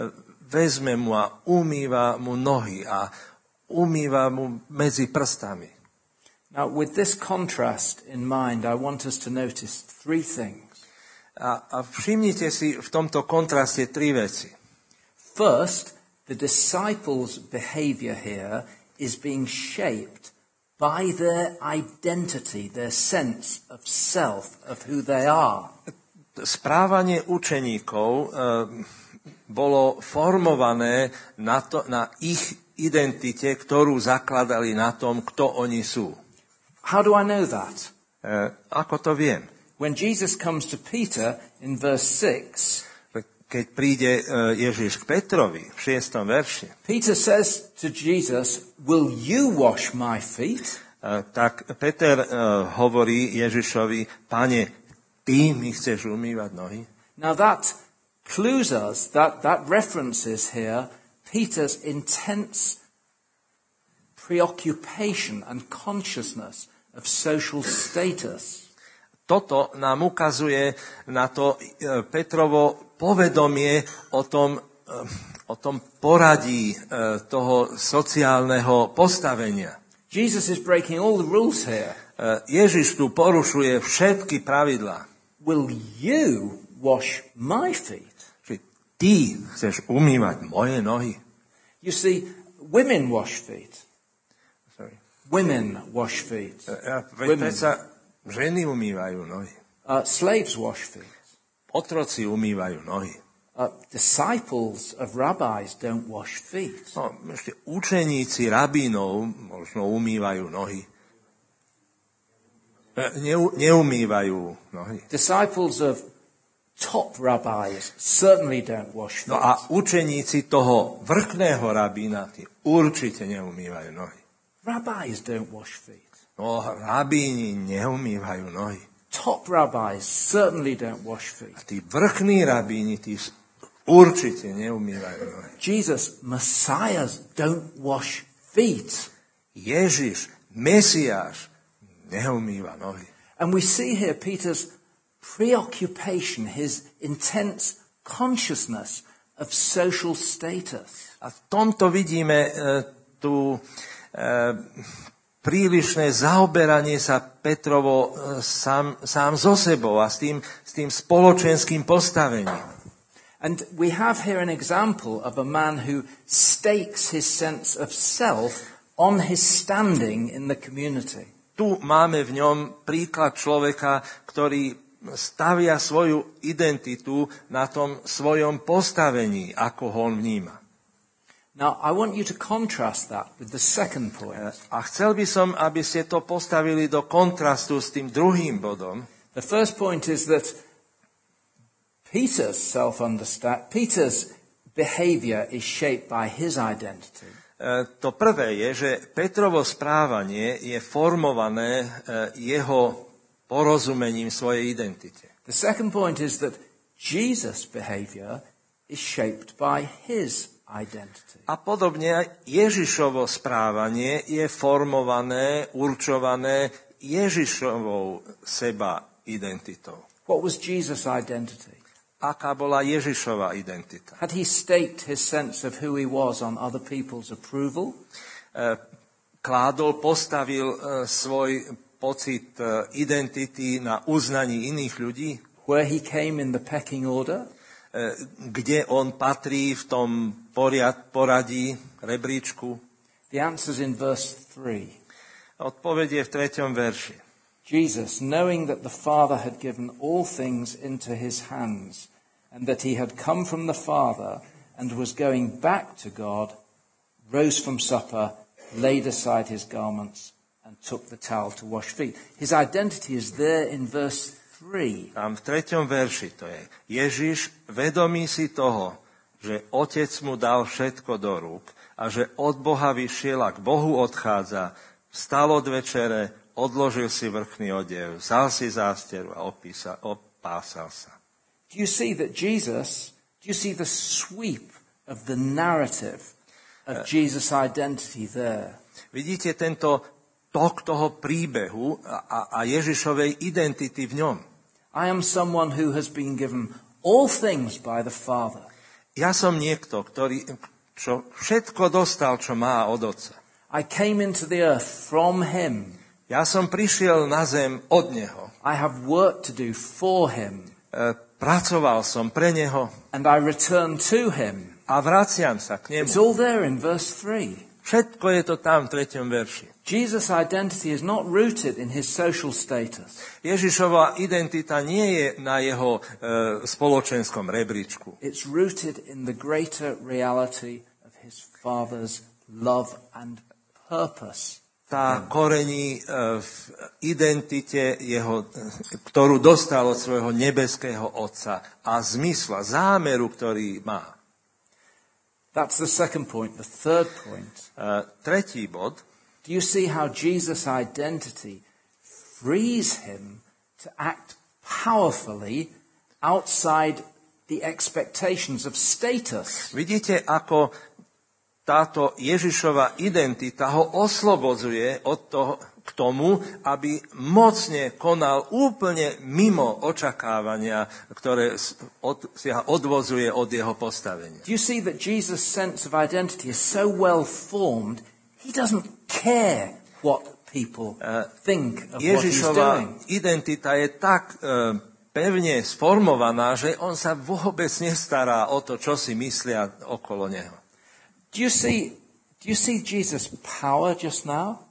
Vezme mu a umýva mu nohy a umýva mu medzi prstami. Now, with this contrast in mind, I want us to notice three things. A, a všimnite si v tomto kontraste tri veci. First, the disciples' behavior here is being shaped by their identity, their sense of self, of who they are. Správanie učeníkov e, bolo formované na, to, na ich identite, ktorú zakladali na tom, kto oni sú. How do I know that? E, ako to viem? When Jesus comes to Peter in verse six, keď príde Ježiš k Petrovi v šiestom verši, Peter says to Jesus, "Will you wash my feet?" tak Peter hovorí Ježišovi, Pane, ty mi chceš umývať nohy? Now that clues us, that, that references here Peter's intense preoccupation and consciousness of social status. Toto nám ukazuje na to Petrovo povedomie o tom, o tom poradí toho sociálneho postavenia. Jesus is breaking all the rules here. Ježiš tu porušuje všetky pravidlá. Will you wash my feet? Čiže ty chceš umývať moje nohy. You see, women wash feet. Sorry. Women wash feet. Ja, women. Ženy umývajú nohy. Uh, slaves wash feet. Otroci umývajú nohy. Uh, disciples of rabbis don't wash feet. No, ešte učeníci rabínov možno umývajú nohy. Ne, neumývajú nohy. Disciples of top rabbis certainly don't wash feet. No a učeníci toho vrchného rabína, tí určite neumývajú nohy. Rabbis don't wash feet. No, rabíni neumývajú nohy. Top rabbis certainly don't wash feet. A tí vrchní rabíni, tí určite neumývajú nohy. Jesus, Messiahs don't wash feet. Ježiš, Mesiáš, neumýva nohy. And we see here Peter's preoccupation, his intense consciousness of social status. A v tomto vidíme uh, tú uh, prílišné zaoberanie sa Petrovo sám, sám so sebou a s tým, s tým spoločenským postavením. And we have here an example of a man who stakes his sense of self on his standing in the community. Tu máme v ňom príklad človeka, ktorý stavia svoju identitu na tom svojom postavení, ako ho on vníma. Now, I want you to contrast that with the second point. A chcel by som, aby ste to postavili do kontrastu s tým druhým bodom. The first point is that Peter's self-understand, Peter's behavior is shaped by his identity. E, to prvé je, že Petrovo správanie je formované e, jeho porozumením svojej identite. The second point is that Jesus' behavior is shaped by his identity. A podobne Ježišovo správanie je formované, určované Ježišovou seba identitou. What was Jesus' identity? Aká bola Ježišova identita? Had he staked his sense of who he was on other people's approval? Kládol, postavil svoj pocit identity na uznaní iných ľudí? Where he came in the pecking order? Kde on patrí v tom poriad, poradí, rebríčku? The answer's in verse three. Odpoveď je v treťom verši. Jesus, knowing that the Father had given all things into his hands, and that he had come from the Father and was going back to God, rose from supper, laid aside his garments, and took the towel to wash feet. His identity is there in verse three. Tam v treťom verši to je. Ježiš, vedomý si toho, že Otec mu dal všetko do rúk a že od Boha vyšiel a k Bohu odchádza, vstal od večere, odložil si vrchný odev, vzal si zásteru a opísal, opásal sa. Do you see that Jesus, do you see the sweep of the narrative of Jesus' identity there? Vidíte tento tok toho príbehu a, a Ježišovej identity v ňom. I am someone who has been given all things by the Father. Ja som niekto, ktorý čo všetko dostal, čo má od Otca. I came into the earth from him. Ja som prišiel na zem od Neho. I have work to do for him. E, pracoval som pre neho and I return to him. a vraciam sa k It's nemu. all there in verse three. Všetko je to tam v treťom verši. Jesus' identity is not rooted in his social status. Ježišova identita nie je na jeho e, spoločenskom rebríčku. It's rooted in the greater reality of his Father's love and purpose. Tá korení e, v identite, jeho, ktorú dostal od svojho nebeského Otca a zmysla, zámeru, ktorý má. That's the second point. The third point. E, tretí bod. Do you see how Jesus' identity frees him to act powerfully outside the expectations of status? Vidíte, ako táto Ježišova identita ho oslobodzuje od toho, k tomu, aby mocne konal úplne mimo očakávania, ktoré od, si ho odvozuje od jeho postavenia. Do you see that Jesus' sense of identity is so well formed, he doesn't care what people uh, think of what he's Ježišova doing. identita je tak uh, pevne sformovaná, že on sa vôbec nestará o to, čo si myslia okolo neho. Do you see, do you see Jesus' power just now?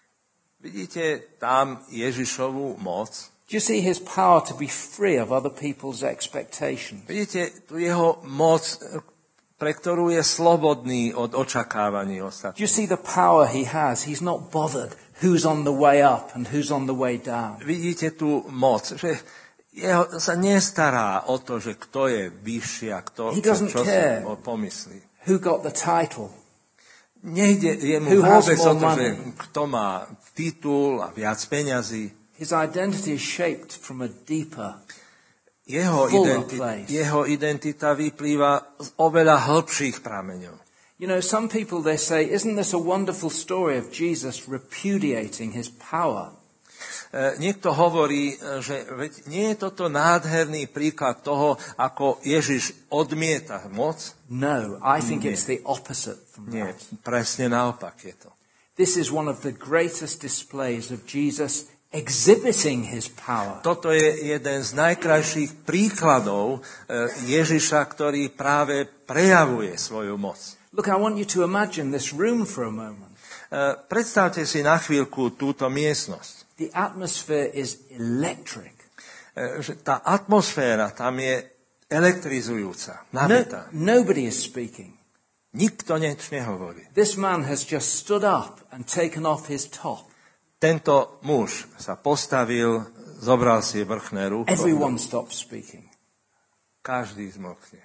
Vidíte tam Ježišovú moc? Do you see his power to be free of other people's expectations? Vidíte tu jeho moc, pre ktorú je slobodný od očakávaní ostatných. Do you see the power he has? He's not bothered who's on the way up and who's on the way down. Vidíte tú moc, že jeho sa nestará o to, že kto je vyšší a kto He čo, doesn't čo si care. pomyslí. Who got the title? Nejde jemu Who has vôbec o more to, že money? kto má titul a viac peňazí. His identity is shaped from a deeper, Jeho, fuller identi- place. jeho identita vyplýva z oveľa hĺbších prameňov. You know, some people, they say, isn't this a wonderful story of Jesus repudiating his power? E, Niekto hovorí, že veď nie je toto nádherný príklad toho, ako Ježiš odmieta moc? No, I think Nie. it's the opposite from Nie, that. presne naopak je to. This is one of the greatest displays of Jesus exhibiting his power. Toto je jeden z najkrajších príkladov e, Ježiša, ktorý práve prejavuje svoju moc. Look, I want you to imagine this room for a moment. E, Predstavte si na chvíľku túto miestnosť. The atmosphere is electric. E, že Tá atmosféra tam je elektrizujúca, No, nabitá. nobody is speaking. Nikto nič nehovorí. This man has just stood up and taken off his top. Tento muž sa postavil, zobral si vrchné rúcho. Everyone stops speaking. Každý zmokne.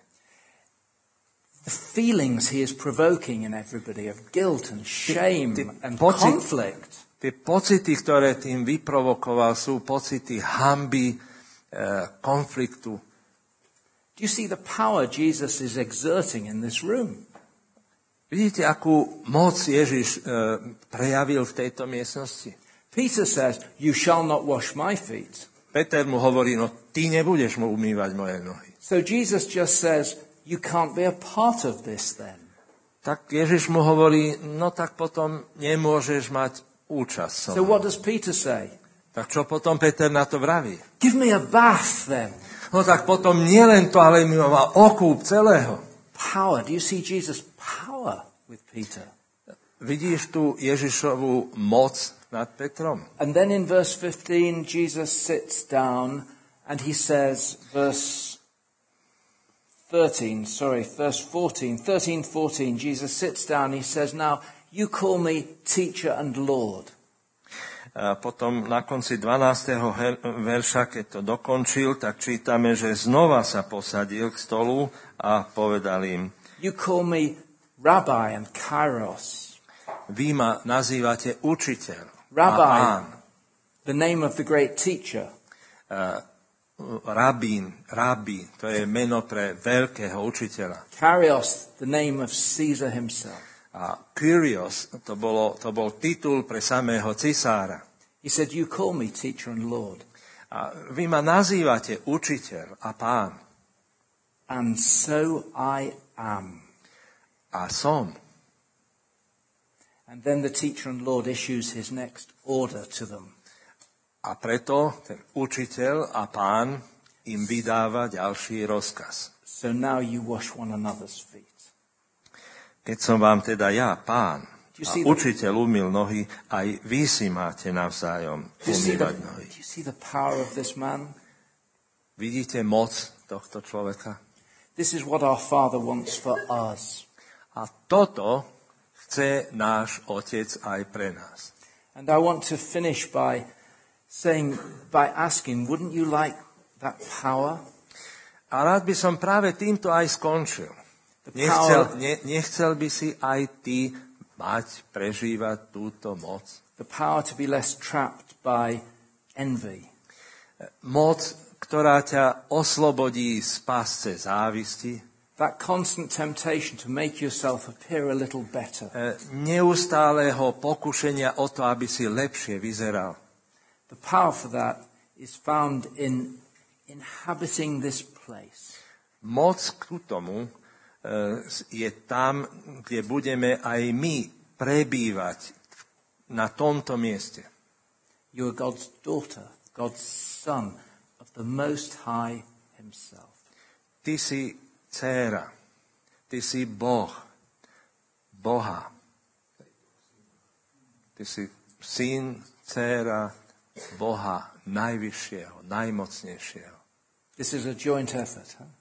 The feelings he is provoking in everybody of guilt and shame Ty- ty and pocit- conflict. Tie pocity, ktoré tým vyprovokoval, sú pocity hanby, e, konfliktu. Do you see the power Jesus is exerting in this room? Vidíte, akú moc Ježiš e, prejavil v tejto miestnosti? Peter says, you shall not wash my feet. Peter mu hovorí, no ty nebudeš mu umývať moje nohy. So Jesus just says, you can't be a part of this then. Tak Ježiš mu hovorí, no tak potom nemôžeš mať účasť. So, So what does Peter say? tak čo potom Peter na to vraví? Give me a bath then. No tak potom nielen to, ale mi má okúp celého. Power. Do you see Jesus' power with Peter? Vidíš tu Ježišovú moc nad Petrom? And then in verse fifteen, Jesus sits down and he says, verse thirteen, sorry, verse fourteen, thirteen, fourteen, Jesus sits down, he says, now you call me teacher and Lord. A potom na konci dvanásteho verša, keď to dokončil, tak čítame, že znova sa posadil k stolu a povedal im, You call me Rabbi and Kairos. vy ma nazývate učiteľ a Rabbi, pán. the name of the great teacher. Uh, rabín, rabí, to je meno pre veľkého učiteľa. Kairos, the name of Caesar himself. A Kyrios, to, bolo, to bol titul pre samého cisára. He said, you call me teacher and Lord. A vy ma nazývate učiteľ a pán. And so I am. A som. And then the teacher and Lord issues his next order to them. A preto ten učiteľ a pán im vydáva ďalší rozkaz. So now you wash one another's feet. Keď som vám teda ja, Pán Do you a see the- učiteľ umyl nohy, aj vy si máte navzájom Do you see the, umývať nohy. do you see the power of this man? Vidíte moc tohto človeka? This is what our Father wants for us. A toto chce náš Otec aj pre nás. And I want to finish by saying, by asking, wouldn't you like that power? A rád by som práve týmto aj skončil. The Nechcel, power, ne, nechcel by si aj ty mať, prežívať túto moc. the power to be less trapped by envy. Moc, ktorá ťa oslobodí z pásce závisti, That constant temptation to make yourself appear a little better. e, neustáleho pokušenia o to, aby si lepšie vyzeral. The power for that is found in inhabiting this place. Moc k tomu e, je tam, kde budeme aj my prebývať na tomto mieste. You are God's daughter, God's son of the Most High himself. Ty si dcéra, ty si Boh, Boha. Ty si syn, dcéra Boha najvyššieho, najmocnejšieho. This is a joint effort. Huh?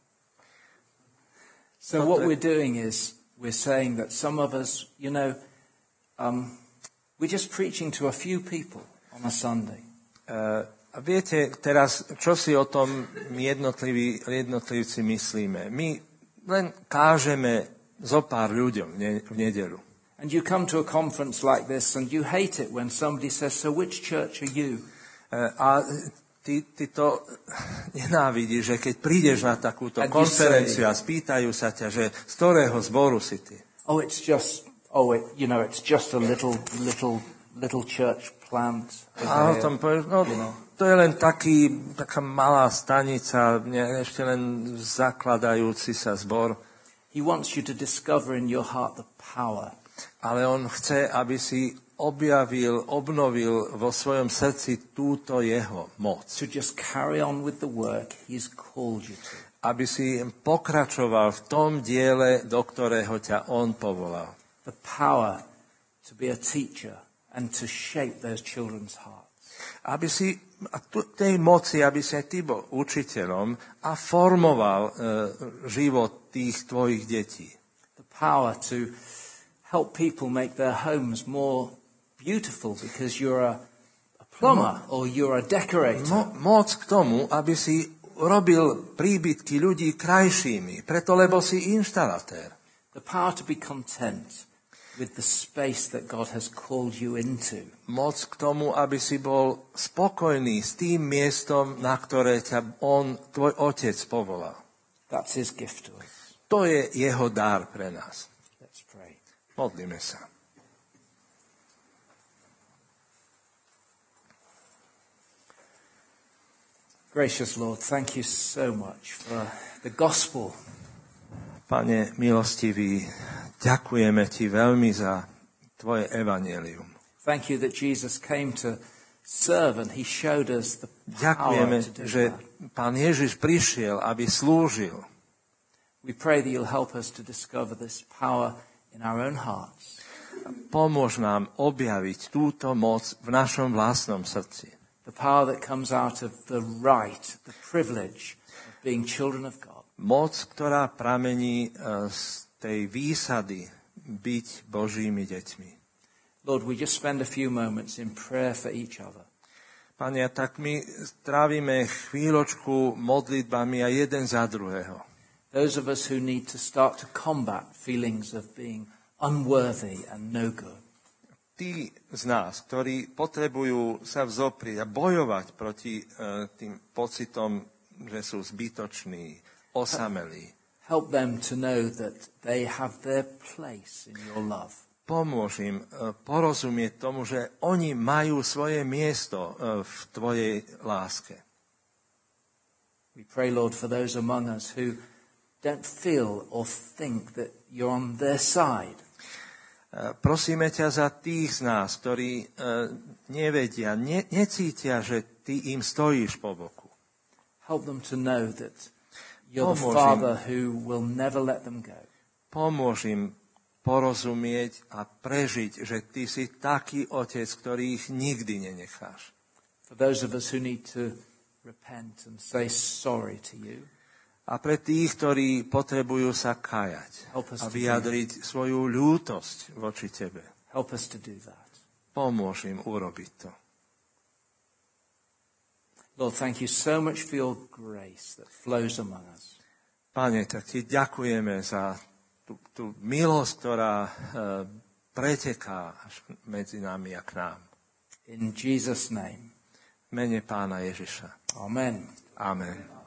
So what we're doing is we're saying that some of us, you know, um, we're just preaching to a few people on a Sunday. Uh, a viete teraz, čo si o tom my jednotliví, jednotlivci myslíme? My len kážeme zo pár ľuďom v, ne, v nedeľu. And you come to a conference like this and you hate it when somebody says, so which church are you? Uh, a ty, ty to nenávidíš, že keď prídeš na takúto And you konferenciu say- a spýtajú sa ťa, že z ktorého zboru si ty? Oh, it's just, oh, it, you know, it's just a little, little, little church plant. A o over here." tom povieš, no You know. to je len taký, taká malá stanica, ne, ešte len zakladajúci sa zbor. He wants you to discover in your heart the power. Ale on chce, aby si objavil, obnovil vo svojom srdci túto jeho moc. To just carry on with the work he's called you to. Aby si pokračoval v tom diele, do ktorého ťa on povolal. The power to be a teacher and to shape those children's hearts. Aby si, a tu, tej moci, aby si aj ty bol učiteľom a formoval e, život tých tvojich detí. The power to help people make their homes more beautiful because you're a, a plumber or you're a decorator. Mo, moc k tomu, aby si robil príbytky ľudí krajšími, preto lebo si inštalatér. The power to be content with the space that God has called you into. Moc k tomu, aby si bol spokojný s tým miestom, na ktoré ťa on, tvoj otec, povolal. That's his gift to us. To je jeho dar pre nás. Let's pray. Modlíme sa. Gracious Lord, thank you so much for the gospel. Pane milostivý, ďakujeme ti veľmi za tvoje evanjelium. Thank you that Jesus came to serve and he showed us the power Ďakujeme, to do že that. Pán Ježiš prišiel, aby slúžil. We pray that you'll help us to discover this power in our own hearts. Pomôž nám objaviť túto moc v našom vlastnom srdci. The power that comes out of the right, the privilege of being children of God. Moc, ktorá pramení e, z tej výsady byť Božími deťmi. Lord, we just spend a few moments in prayer for each other. Pane, tak my trávime chvíľočku modlitbami a jeden za druhého. Those of us who need to start to combat feelings of being unworthy and no good. Tí z nás, ktorí potrebujú sa vzoprieť a bojovať proti uh, tým pocitom, že sú zbytoční, osamelí. Help them to know that they have their place in your love. Pomôž im uh, porozumieť tomu, že oni majú svoje miesto uh, v tvojej láske. We pray, Lord, for those among us who don't feel or think that you're on their side. Uh, prosíme ťa za tých z nás, ktorí uh, nevedia, ne, necítia, že ty im stojíš po boku. Help them to know that you're the Pomôž im. Father who will never let them go. Pomôž im porozumieť a prežiť, že ty si taký otec, ktorý ich nikdy nenecháš. For those of us who need to repent and say sorry to you, A pre tých, ktorí potrebujú sa kajať Help us a to vyjadriť svoju ľútosť voči tebe, help us to do that. pomôž im urobiť to. Lord, thank you so much for your grace that flows among us. Pane, tak ti ďakujeme za tú, tú milosť, ktorá e, preteká až medzi nami a k nám. In Jesus' name. V mene Pána Ježiša. Amen. Amen.